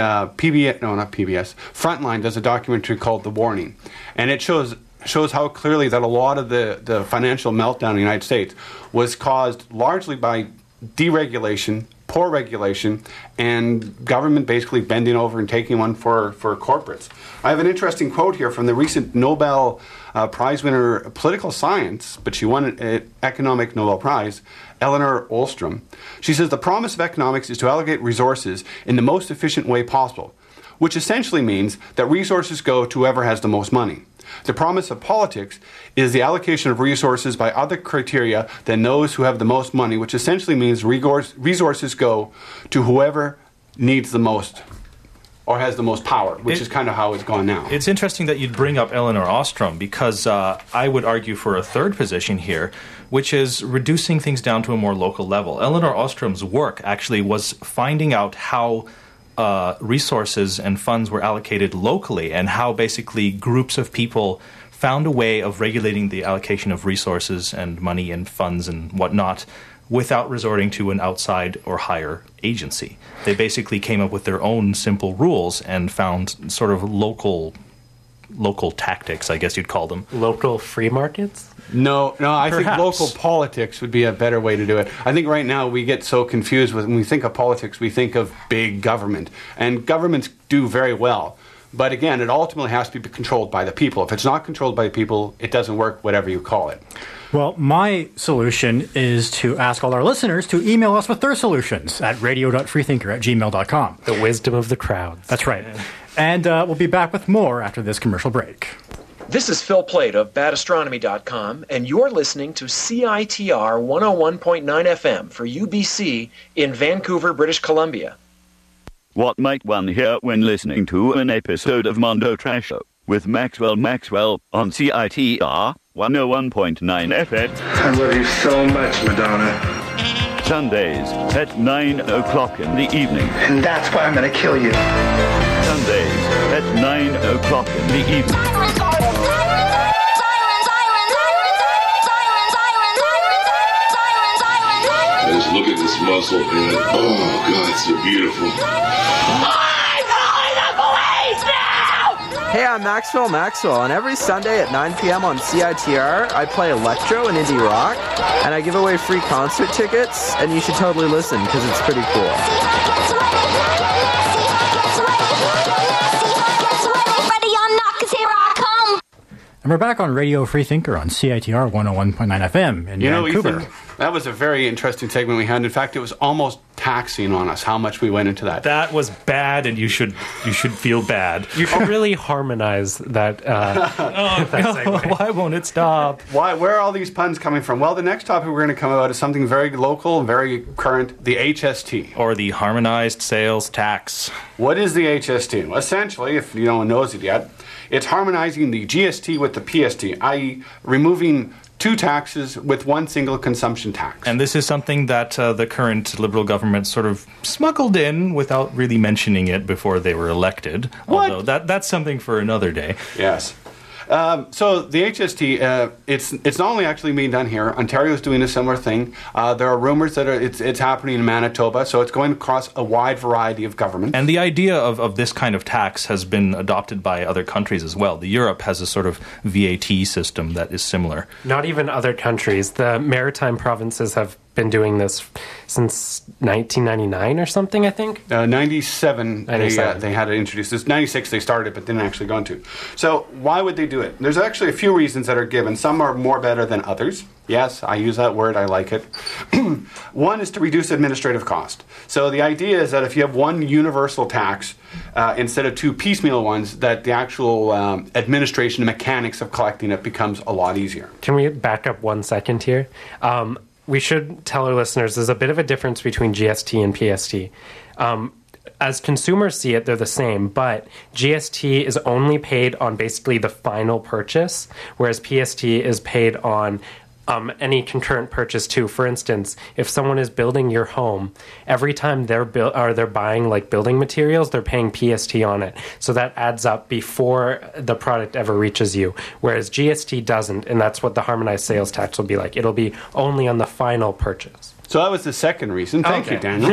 D: PBS, Frontline does a documentary called The Warning, and it shows how clearly that a lot of the financial meltdown in the United States was caused largely by deregulation, poor regulation, and government basically bending over and taking one for corporates. I have an interesting quote here from the recent Nobel Prize winner of political science, but she won an economic Nobel Prize, Elinor Ostrom. She says, "The promise of economics is to allocate resources in the most efficient way possible, which essentially means that resources go to whoever has the most money. The promise of politics is the allocation of resources by other criteria than those who have the most money, which essentially means resources go to whoever needs the most or has the most power, which is kind of how it's gone now."
I: It's interesting that you'd bring up Elinor Ostrom, because I would argue for a third position here, which is reducing things down to a more local level. Elinor Ostrom's work actually was finding out how resources and funds were allocated locally, and how basically groups of people found a way of regulating the allocation of resources and money and funds and whatnot without resorting to an outside or higher agency. They basically came up with their own simple rules and found sort of local tactics, I guess you'd call them.
H: Local free markets?
D: No, I
I: Perhaps.
D: think local politics would be a better way to do it. I think right now we get so confused when we think of politics, we think of big government. And governments do very well. But again, it ultimately has to be controlled by the people. If it's not controlled by the people, it doesn't work, whatever you call it.
G: Well, my solution is to ask all our listeners to email us with their solutions at radio.freethinker@gmail.com.
H: The wisdom of the crowds.
G: That's right. And we'll be back with more after this commercial break.
R: This is Phil Plait of badastronomy.com, and you're listening to CITR 101.9 FM for UBC in Vancouver, British Columbia.
S: What might one hear when listening to an episode of Mondo Trasho with Maxwell on CITR 101.9 FM?
T: I love you so much, Madonna.
S: Sundays at 9 o'clock in the evening.
T: And that's why I'm going to kill you.
S: Sundays at 9 o'clock in the evening.
U: this muscle, man. Oh, God, it's so beautiful.
V: Hey, I'm Maxwell, and every Sunday at 9 p.m. on CITR, I play electro and indie rock, and I give away free concert tickets, and you should totally listen, because it's pretty cool.
G: And we're back on Radio Freethinker on CITR 101.9 FM in Vancouver.
D: Ethan, that was a very interesting segment we had. In fact, it was almost taxing on us how much we went into that.
I: That was bad, and you should feel bad.
H: You should really harmonize that. That segue.
I: Why won't it stop?
D: Where are all these puns coming from? Well, the next topic we're going to come about is something very local, very current, the HST.
I: Or the Harmonized Sales Tax.
D: What is the HST? Well, essentially, if no one knows it yet, it's harmonizing the GST with the PST, i.e. removing two taxes with one single consumption tax.
I: And this is something that the current Liberal government sort of smuggled in without really mentioning it before they were elected.
D: What?
I: Although that's something for another day.
D: Yes. So the HST, it's not only actually being done here. Ontario's doing a similar thing. There are rumors that it's happening in Manitoba, so it's going across a wide variety of governments.
I: And the idea of this kind of tax has been adopted by other countries as well. Europe has a sort of VAT system that is similar.
H: Not even other countries. The maritime provinces have been doing this since 1999 or something, I think.
D: 97, they had it introduced. It's 96 they started, but didn't actually go into. So why would they do it? There's actually a few reasons that are given. Some are more better than others. Yes, I use that word. I like it. One is to reduce administrative cost. So the idea is that if you have one universal tax instead of two piecemeal ones, that the actual administration mechanics of collecting it becomes a lot easier.
H: Can we back up 1 second here? We should tell our listeners there's a bit of a difference between GST and PST. As consumers see it, they're the same, but GST is only paid on basically the final purchase, whereas PST is paid on any concurrent purchase too. For instance, if someone is building your home, every time they're buying like building materials, they're paying PST on it. So that adds up before the product ever reaches you. Whereas GST doesn't, and that's what the harmonized sales tax will be like. It'll be only on the final purchase.
D: So that was the second reason. Thank you, Daniel.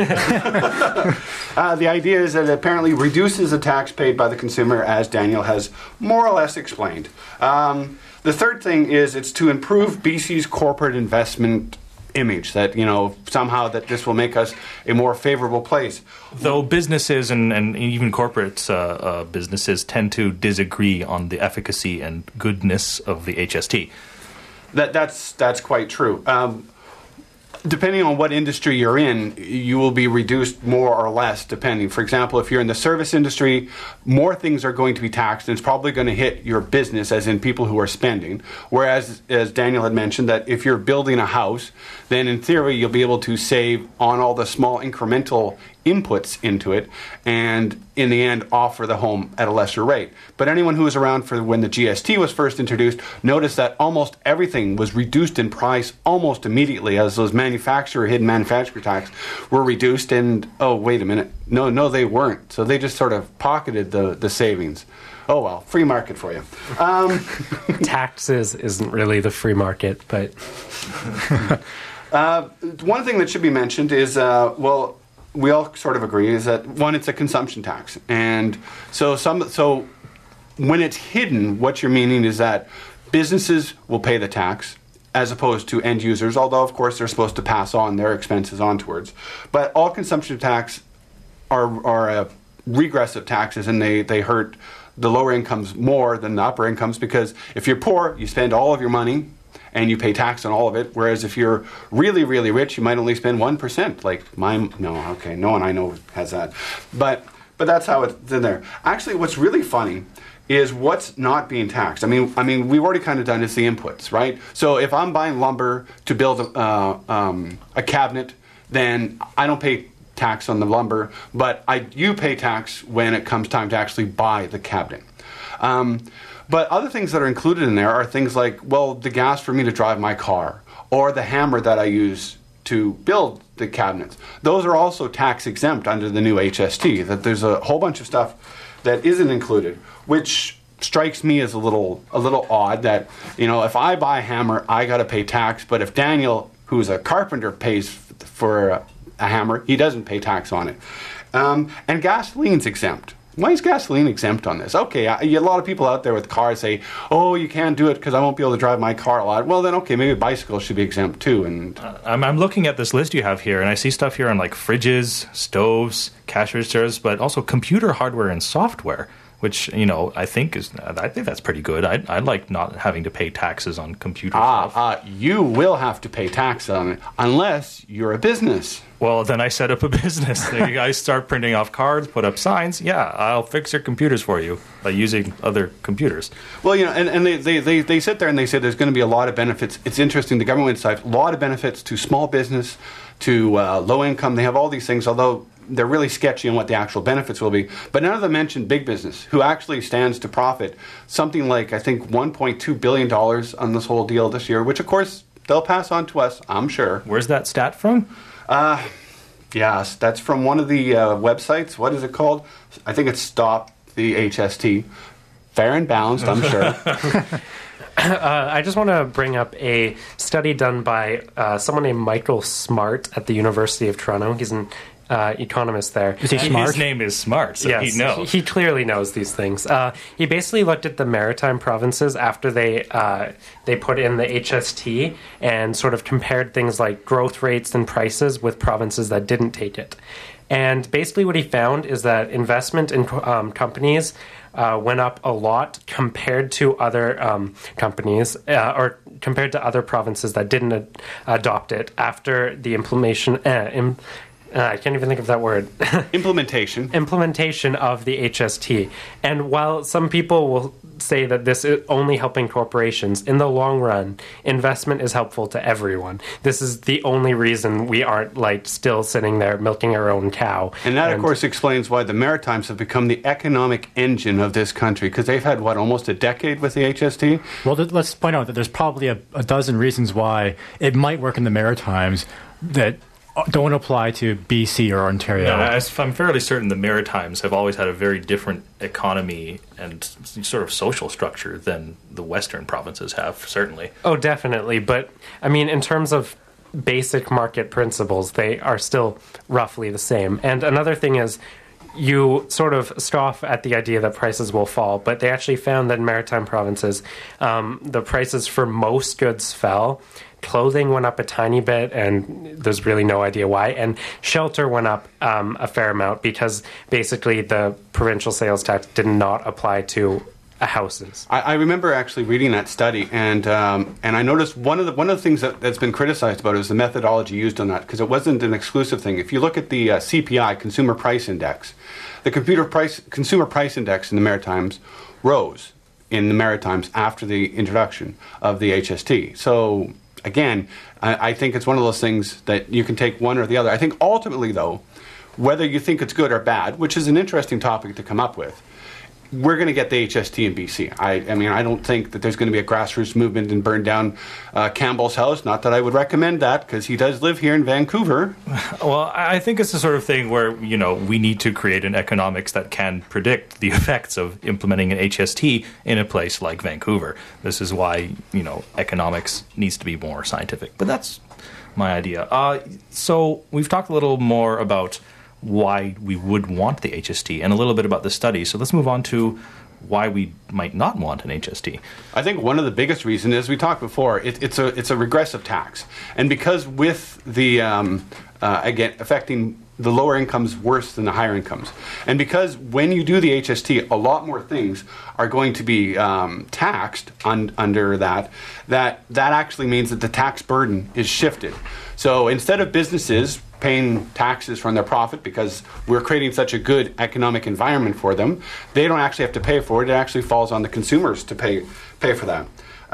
D: The idea is that it apparently reduces the tax paid by the consumer, as Daniel has more or less explained. The third thing is it's to improve BC's corporate investment image, that, somehow that this will make us a more favorable place.
I: Though businesses and even corporate businesses tend to disagree on the efficacy and goodness of the HST.
D: That's quite true. Depending on what industry you're in, you will be reduced more or less, depending. For example, if you're in the service industry, more things are going to be taxed, and it's probably going to hit your business, as in people who are spending. Whereas, as Daniel had mentioned, that if you're building a house, then in theory you'll be able to save on all the small incremental inputs into it, and in the end offer the home at a lesser rate. But anyone who was around for when the GST was first introduced noticed that almost everything was reduced in price almost immediately, as those hidden manufacturer tax were reduced, and oh, wait a minute, no they weren't. So they just sort of pocketed the savings. Oh well, free market for you.
H: Taxes isn't really the free market, but
D: one thing that should be mentioned is, we all sort of agree, is that, one, it's a consumption tax. And so when it's hidden, what you're meaning is that businesses will pay the tax as opposed to end users, although, of course, they're supposed to pass on their expenses onwards. But all consumption tax are regressive taxes, and they hurt the lower incomes more than the upper incomes, because if you're poor, you spend all of your money and you pay tax on all of it, whereas if you're really, really rich, you might only spend 1%. Like mine, no one I know has that. But that's how it's in there. Actually, what's really funny is what's not being taxed. I mean, we've already kind of done is the inputs, right? So if I'm buying lumber to build a cabinet, then I don't pay tax on the lumber, but you pay tax when it comes time to actually buy the cabinet. But other things that are included in there are things like, the gas for me to drive my car, or the hammer that I use to build the cabinets. Those are also tax exempt under the new HST. That there's a whole bunch of stuff that isn't included, which strikes me as a little odd. That if I buy a hammer, I got to pay tax, but if Daniel, who's a carpenter, pays for a hammer, he doesn't pay tax on it. And gasoline's exempt. Why is gasoline exempt on this? Okay, a lot of people out there with cars say, oh, you can't do it because I won't be able to drive my car a lot. Well, then, okay, maybe bicycles should be exempt too. And
I: I'm looking at this list you have here, and I see stuff here on like fridges, stoves, cash registers, but also computer hardware and software, which, I think that's pretty good. I like not having to pay taxes on computer stuff.
D: You will have to pay tax on it unless you're a business.
I: Well, then I set up a business. You guys start printing off cards, put up signs. Yeah, I'll fix your computers for you by using other computers.
D: Well, and they sit there and they say there's going to be a lot of benefits. It's interesting, the government side, a lot of benefits to small business, to low income. They have all these things, although they're really sketchy on what the actual benefits will be. But none of them mention big business, who actually stands to profit something like, I think, $1.2 billion on this whole deal this year, which, of course, they'll pass on to us, I'm sure.
I: Where's that stat from?
D: Yes, that's from one of the websites. What is it called? I think it's Stop the HST. Fair and balanced, I'm sure.
H: I just want to bring up a study done by someone named Michael Smart at the University of Toronto. He's an economist there.
G: Is he smart?
I: His name is Smart, so
H: yes,
I: he knows.
H: He clearly knows these things. He basically looked at the maritime provinces after they put in the HST and sort of compared things like growth rates and prices with provinces that didn't take it. And basically what he found is that investment in companies went up a lot compared to other companies or compared to other provinces that didn't adopt it after the implementation. I can't even think of that word.
D: Implementation
H: of the HST. And while some people will say that this is only helping corporations, in the long run, investment is helpful to everyone. This is the only reason we aren't still sitting there milking our own cow.
D: And that, of course, explains why the Maritimes have become the economic engine of this country, because they've had, almost a decade with the HST?
G: Well, let's point out that there's probably a dozen reasons why it might work in the Maritimes that don't apply to BC or Ontario.
I: Yeah, I'm fairly certain the Maritimes have always had a very different economy and sort of social structure than the Western provinces have, certainly.
H: Oh, definitely. But, in terms of basic market principles, they are still roughly the same. And another thing is, you sort of scoff at the idea that prices will fall, but they actually found that in maritime provinces, the prices for most goods fell. Clothing went up a tiny bit, and there's really no idea why. And shelter went up a fair amount because basically the provincial sales tax did not apply to houses.
D: I remember actually reading that study, and I noticed one of the things that's been criticized about it was the methodology used on that, because it wasn't an exclusive thing. If you look at the CPI, Consumer Price Index, the Consumer Price Index in the Maritimes rose in the Maritimes after the introduction of the HST. So again, I think it's one of those things that you can take one or the other. I think ultimately, though, whether you think it's good or bad, which is an interesting topic to come up with, we're going to get the HST in BC. I don't think that there's going to be a grassroots movement and burn down Campbell's house. Not that I would recommend that, because he does live here in Vancouver.
I: Well, I think it's the sort of thing where, we need to create an economics that can predict the effects of implementing an HST in a place like Vancouver. This is why, economics needs to be more scientific. But that's my idea. So we've talked a little more about why we would want the HST and a little bit about the study. So let's move on to why we might not want an HST.
D: I think one of the biggest reasons, as we talked before, it's a regressive tax. And because with the, again, affecting the lower incomes worse than the higher incomes. And because when you do the HST, a lot more things are going to be taxed under that actually means that the tax burden is shifted. So instead of businesses paying taxes from their profit because we're creating such a good economic environment for them, they don't actually have to pay for it. It actually falls on the consumers to pay for that.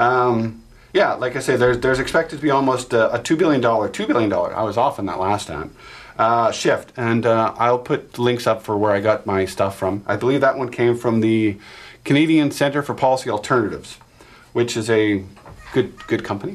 D: Yeah, like I say, there's expected to be almost a $2 billion, I was off on that last time, shift. And I'll put links up for where I got my stuff from. I believe that one came from the Canadian Centre for Policy Alternatives, which is a good company.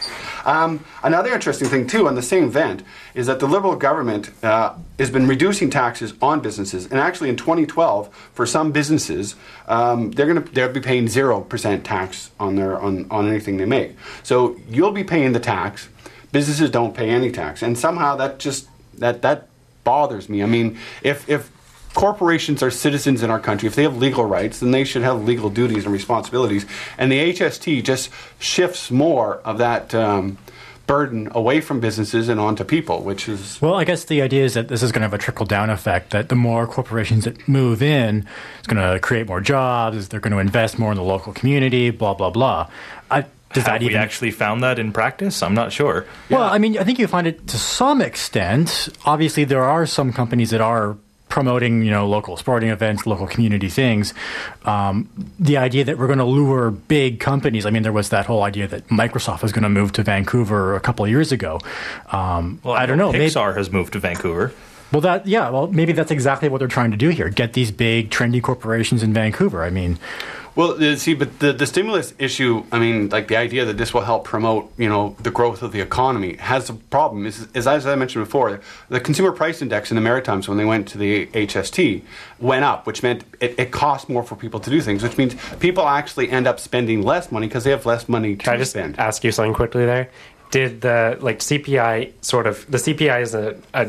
D: Another interesting thing, too, on the same vent, is that the Liberal government has been reducing taxes on businesses. And actually, in 2012, for some businesses, they'll be paying 0% tax on anything they make. So you'll be paying the tax. Businesses don't pay any tax. And somehow that just That bothers me. I mean, if corporations are citizens in our country, if they have legal rights, then they should have legal duties and responsibilities. And the HST just shifts more of that burden away from businesses and onto people, which is...
G: Well, I guess the idea is that this is going to have a trickle-down effect, that the more corporations that move in, it's going to create more jobs, they're going to invest more in the local community, blah, blah, blah.
I: Have we actually found that in practice? I'm not sure.
G: Well, I mean, I think you find it to some extent. Obviously, there are some companies that are promoting, local sporting events, local community things. The idea that we're going to lure big companies. I mean, there was that whole idea that Microsoft was going to move to Vancouver a couple of years ago. I don't know.
I: Pixar has moved to Vancouver.
G: Well, maybe that's exactly what they're trying to do here. Get these big, trendy corporations in Vancouver. I mean...
D: Well, see, but the stimulus issue, I mean, like the idea that this will help promote, the growth of the economy has a problem. Is as I mentioned before, the consumer price index in the Maritimes when they went to the HST went up, which meant it cost more for people to do things, which means people actually end up spending less money because they have less money to spend.
H: Can I just ask you something quickly there? Did the CPI the CPI is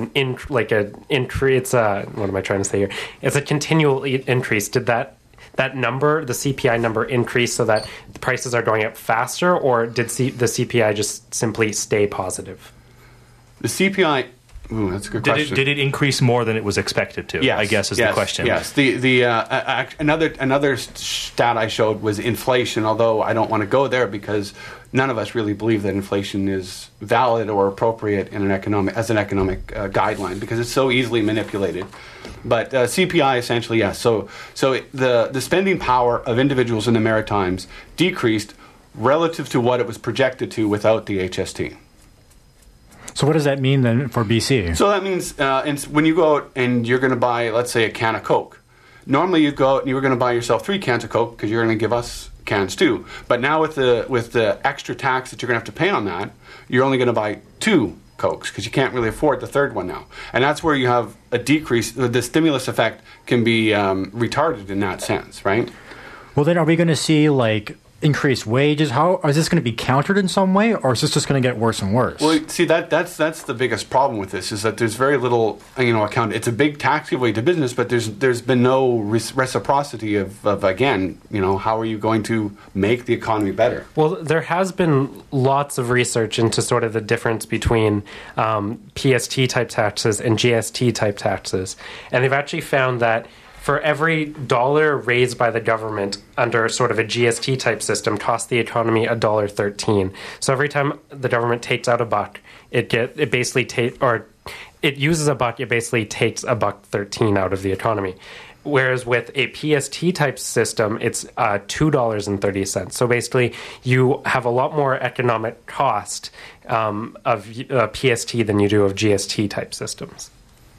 H: what am I trying to say here? It's a continual increase. Did that number, the CPI number, increase so that the prices are going up faster, or did the CPI just simply stay positive?
D: The CPI... Ooh, that's a good question.
I: Did it increase more than it was expected to?
D: Yes,
I: I guess is the question.
D: Yes. Another stat I showed was inflation, although I don't want to go there because none of us really believe that inflation is valid or appropriate in an economic guideline because it's so easily manipulated. But CPI essentially, yes. So the spending power of individuals in the Maritimes decreased relative to what it was projected to without the HST.
G: So what does that mean then for BC?
D: So that means when you go out and you're going to buy, let's say, a can of Coke. Normally you go out and you were going to buy yourself 3 cans of Coke because you're going to give us cans too. But now with the extra tax that you're going to have to pay on that, you're only going to buy 2 Cokes because you can't really afford the third one now. And that's where you have a decrease. The stimulus effect can be retarded in that sense, right?
G: Well, then are we going to see increased wages? How is this going to be countered in some way, or is this just going to get worse and worse?
D: Well, see, that's the biggest problem with this is that there's very little account. It's a big tax giveaway to business, but there's been no reciprocity of again, how are you going to make the economy better?
H: Well, there has been lots of research into sort of the difference between PST type taxes and GST type taxes, and they've actually found that for every dollar raised by the government under sort of a GST type system costs the economy $1.13. So every time the government takes out a buck, it uses a buck, it basically takes $1.13 out of the economy. Whereas with a PST type system, it's $2.30. So basically, you have a lot more economic cost of PST than you do of GST type systems.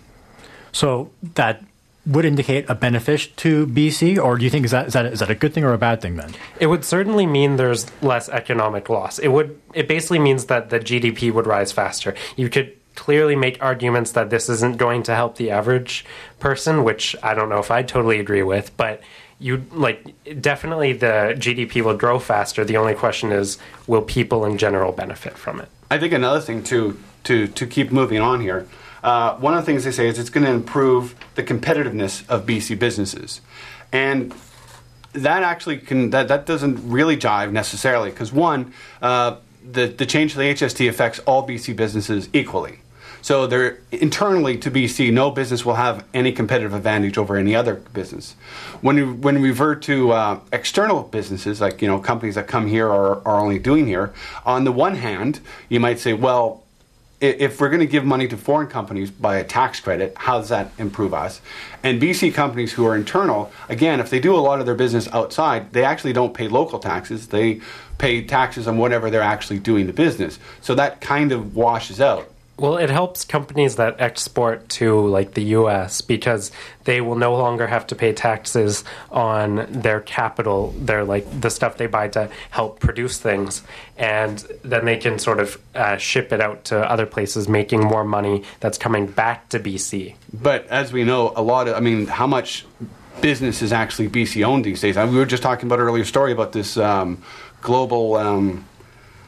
G: So that would indicate a benefit to BC, or do you think is that a good thing or a bad thing then?
H: It would certainly mean there's less economic loss. It basically means that the GDP would rise faster. You could clearly make arguments that this isn't going to help the average person, which I don't know if I totally agree with, but definitely the GDP will grow faster. The only question is, will people in general benefit from it?
D: I think another thing to keep moving on here. One of the things they say is it's going to improve the competitiveness of BC businesses. And that actually that doesn't really jive necessarily because one, the change to the HST affects all BC businesses equally. So they're internally to BC, no business will have any competitive advantage over any other business. When we revert to external businesses, like companies that come here or are only doing here, on the one hand, you might say, well, if we're going to give money to foreign companies by a tax credit, how does that improve us? And BC companies who are internal, again, if they do a lot of their business outside, they actually don't pay local taxes. They pay taxes on whatever they're actually doing the business. So that kind of washes out.
H: Well, it helps companies that export to the U.S. because they will no longer have to pay taxes on their capital, the stuff they buy to help produce things, and then they can sort of ship it out to other places, making more money that's coming back to BC.
D: But as we know, how much business is actually BC owned these days? We were just talking about an earlier story about this global...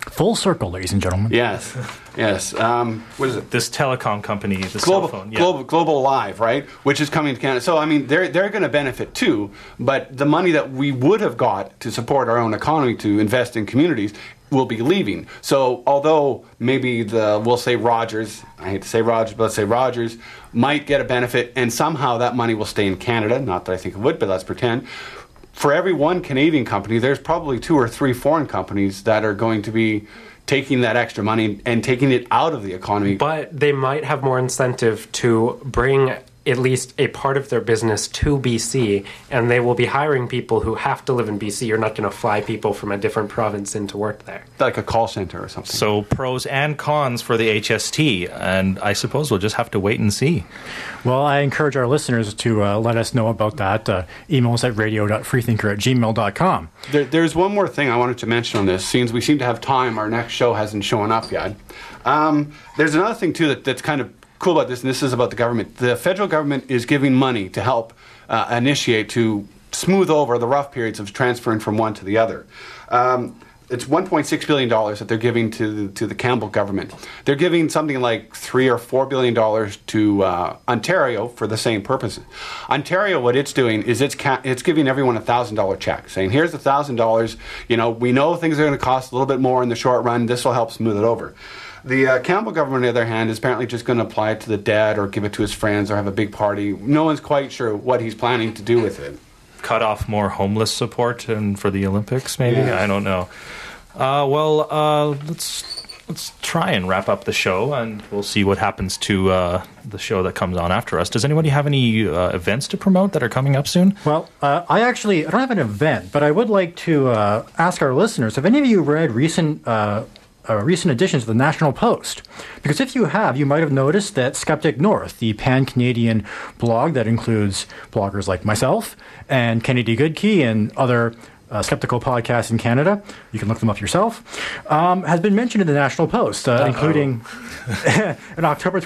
G: Full circle, ladies and gentlemen.
D: Yes. What is it?
I: This telecom company, the
D: Global,
I: cell phone.
D: Global Live, right? Which is coming to Canada. So, I mean, they're going to benefit too, but the money that we would have got to support our own economy, to invest in communities, will be leaving. So, although maybe we'll say Rogers, I hate to say Rogers, but let's say Rogers might get a benefit, and somehow that money will stay in Canada. Not that I think it would, but let's pretend. For every one Canadian company, there's probably 2 or 3 foreign companies that are going to be taking that extra money and taking it out of the economy.
H: But they might have more incentive to bring at least a part of their business to BC, and they will be hiring people who have to live in BC. You're not going to fly people from a different province in to work there.
D: Like a call center or something.
I: So pros and cons for the HST, and I suppose we'll just have to wait and see.
G: Well, I encourage our listeners to let us know about that. Email us at radio.freethinker@gmail.com.
D: There's one more thing I wanted to mention on this. Since we seem to have time, our next show hasn't shown up yet. There's another thing, too, that's kind of cool about this, and this is about the government. The federal government is giving money to help initiate, to smooth over the rough periods of transferring from one to the other. It's $1.6 billion that they're giving to the Campbell government. They're giving something like $3 or $4 billion to Ontario for the same purposes. Ontario, what it's doing is it's giving everyone a $1,000 check, saying, here's the $1,000. You know, we know things are going to cost a little bit more in the short run. This will help smooth it over. The Campbell government, on the other hand, is apparently just going to apply it to the debt or give it to his friends or have a big party. No one's quite sure what he's planning to do with it.
I: Cut off more homeless support and for the Olympics, maybe?
D: Yeah.
I: I don't know. Let's try and wrap up the show, and we'll see what happens to the show that comes on after us. Does anybody have any events to promote that are coming up soon?
G: Well, I don't have an event, but I would like to ask our listeners, have any of you read recent editions of the National Post? Because if you have, you might have noticed that Skeptic North, the pan-Canadian blog that includes bloggers like myself and Kennedy Goodkey and other skeptical podcasts in Canada, you can look them up yourself, has been mentioned in the National Post, including an October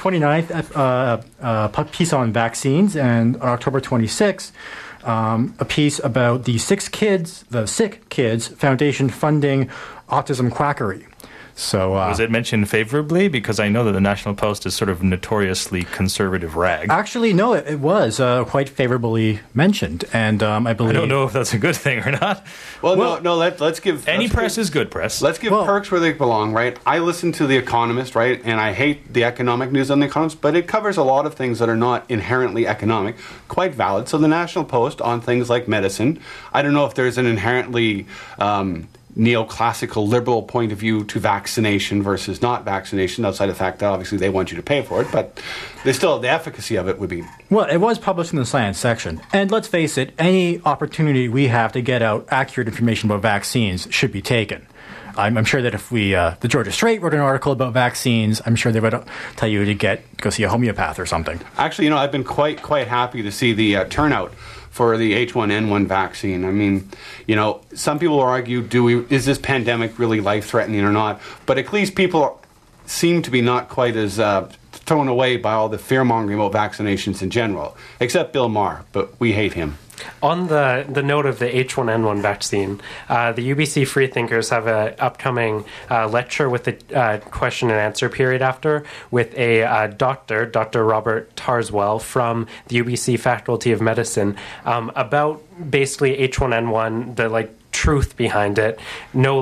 G: 29th piece on vaccines, and on October 26th, a piece about the Sick Kids Foundation funding autism quackery. So,
I: was it mentioned favorably? Because I know that the National Post is sort of notoriously conservative rag.
G: Actually, no, it was quite favorably mentioned, and I believe...
I: I don't know if that's a good thing or not.
D: Well, no. Let's give
I: any press is good press.
D: Let's give perks where they belong, right? I listen to The Economist, right, and I hate the economic news on The Economist, but it covers a lot of things that are not inherently economic, quite valid. So the National Post on things like medicine, I don't know if there's an inherently neoclassical liberal point of view to vaccination versus not vaccination, outside the fact that obviously they want you to pay for it, but they still, the efficacy of it would be...
G: Well, it was published in the science section, and let's face it, any opportunity we have to get out accurate information about vaccines should be taken. I'm sure that if the Georgia Straight wrote an article about vaccines, I'm sure they would tell you to go see a homeopath or something.
D: Actually, I've been quite happy to see the turnout for the H1N1 vaccine. I mean, some people argue, is this pandemic really life-threatening or not? But at least people seem to be not quite as thrown away by all the fear-mongering about vaccinations in general, except Bill Maher, but we hate him.
H: On the note of the H1N1 vaccine, the UBC Freethinkers have an upcoming lecture with a question and answer period after with a Dr. Robert Tarswell from the UBC Faculty of Medicine about basically H1N1, the truth behind it. No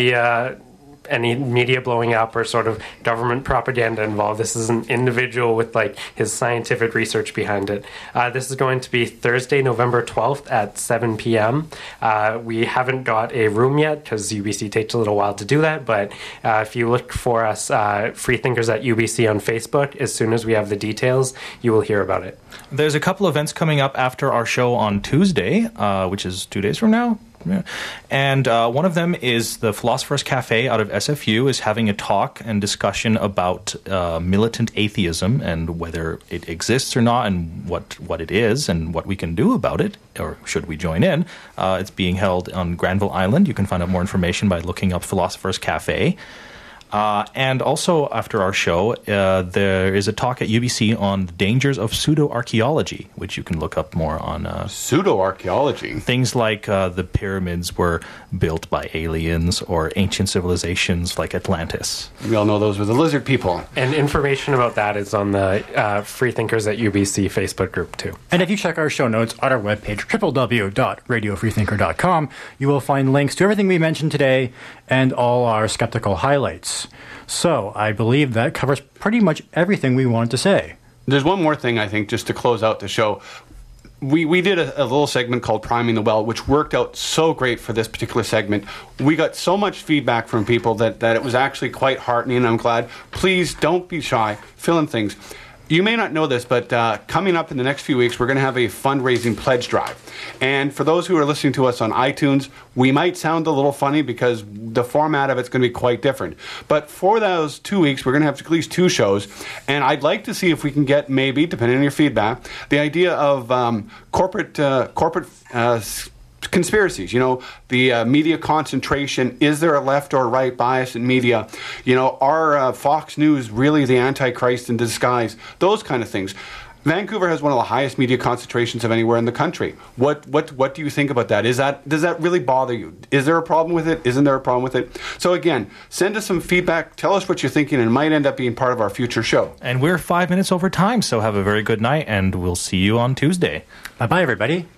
H: any media blowing up or sort of government propaganda involved. This is an individual with his scientific research behind it. This is going to be Thursday, November 12th at 7 p.m. We haven't got a room yet because UBC takes a little while to do that, but if you look for us, Freethinkers at UBC on Facebook, as soon as we have the details, you will hear about it.
I: There's a couple events coming up after our show on Tuesday, which is 2 days from now. Yeah. And one of them is the Philosopher's Cafe out of SFU is having a talk and discussion about militant atheism and whether it exists or not and what it is and what we can do about it, or should we join in. It's being held on Granville Island. You can find out more information by looking up Philosopher's Cafe. And also, after our show, there is a talk at UBC on the dangers of pseudo-archaeology, which you can look up more on.
D: Pseudo-archaeology?
I: Things like the pyramids were built by aliens or ancient civilizations like Atlantis.
D: We all know those were the lizard people.
H: And information about that is on the Freethinkers at UBC Facebook group, too.
G: And if you check our show notes on our webpage, www.radiofreethinker.com, you will find links to everything we mentioned today and all our skeptical highlights. So I believe that covers pretty much everything we wanted to say.
D: There's one more thing, I think, just to close out the show. We did a little segment called Priming the Well, which worked out so great for this particular segment. We got so much feedback from people that it was actually quite heartening, and I'm glad. Please don't be shy. Fill in things. You may not know this, but coming up in the next few weeks, we're going to have a fundraising pledge drive. And for those who are listening to us on iTunes, we might sound a little funny because the format of it's going to be quite different. But for those 2 weeks, we're going to have at least 2 shows. And I'd like to see if we can get, maybe, depending on your feedback, the idea of corporate conspiracies. You know, the media concentration. Is there a left or right bias in media? You know, are Fox News really the Antichrist in disguise? Those kind of things. Vancouver has one of the highest media concentrations of anywhere in the country. What do you think about that? Does that really bother you? Is there a problem with it? Isn't there a problem with it? So again, send us some feedback. Tell us what you're thinking, and it might end up being part of our future show.
I: And we're 5 minutes over time, so have a very good night, and we'll see you on Tuesday.
G: Bye-bye, everybody.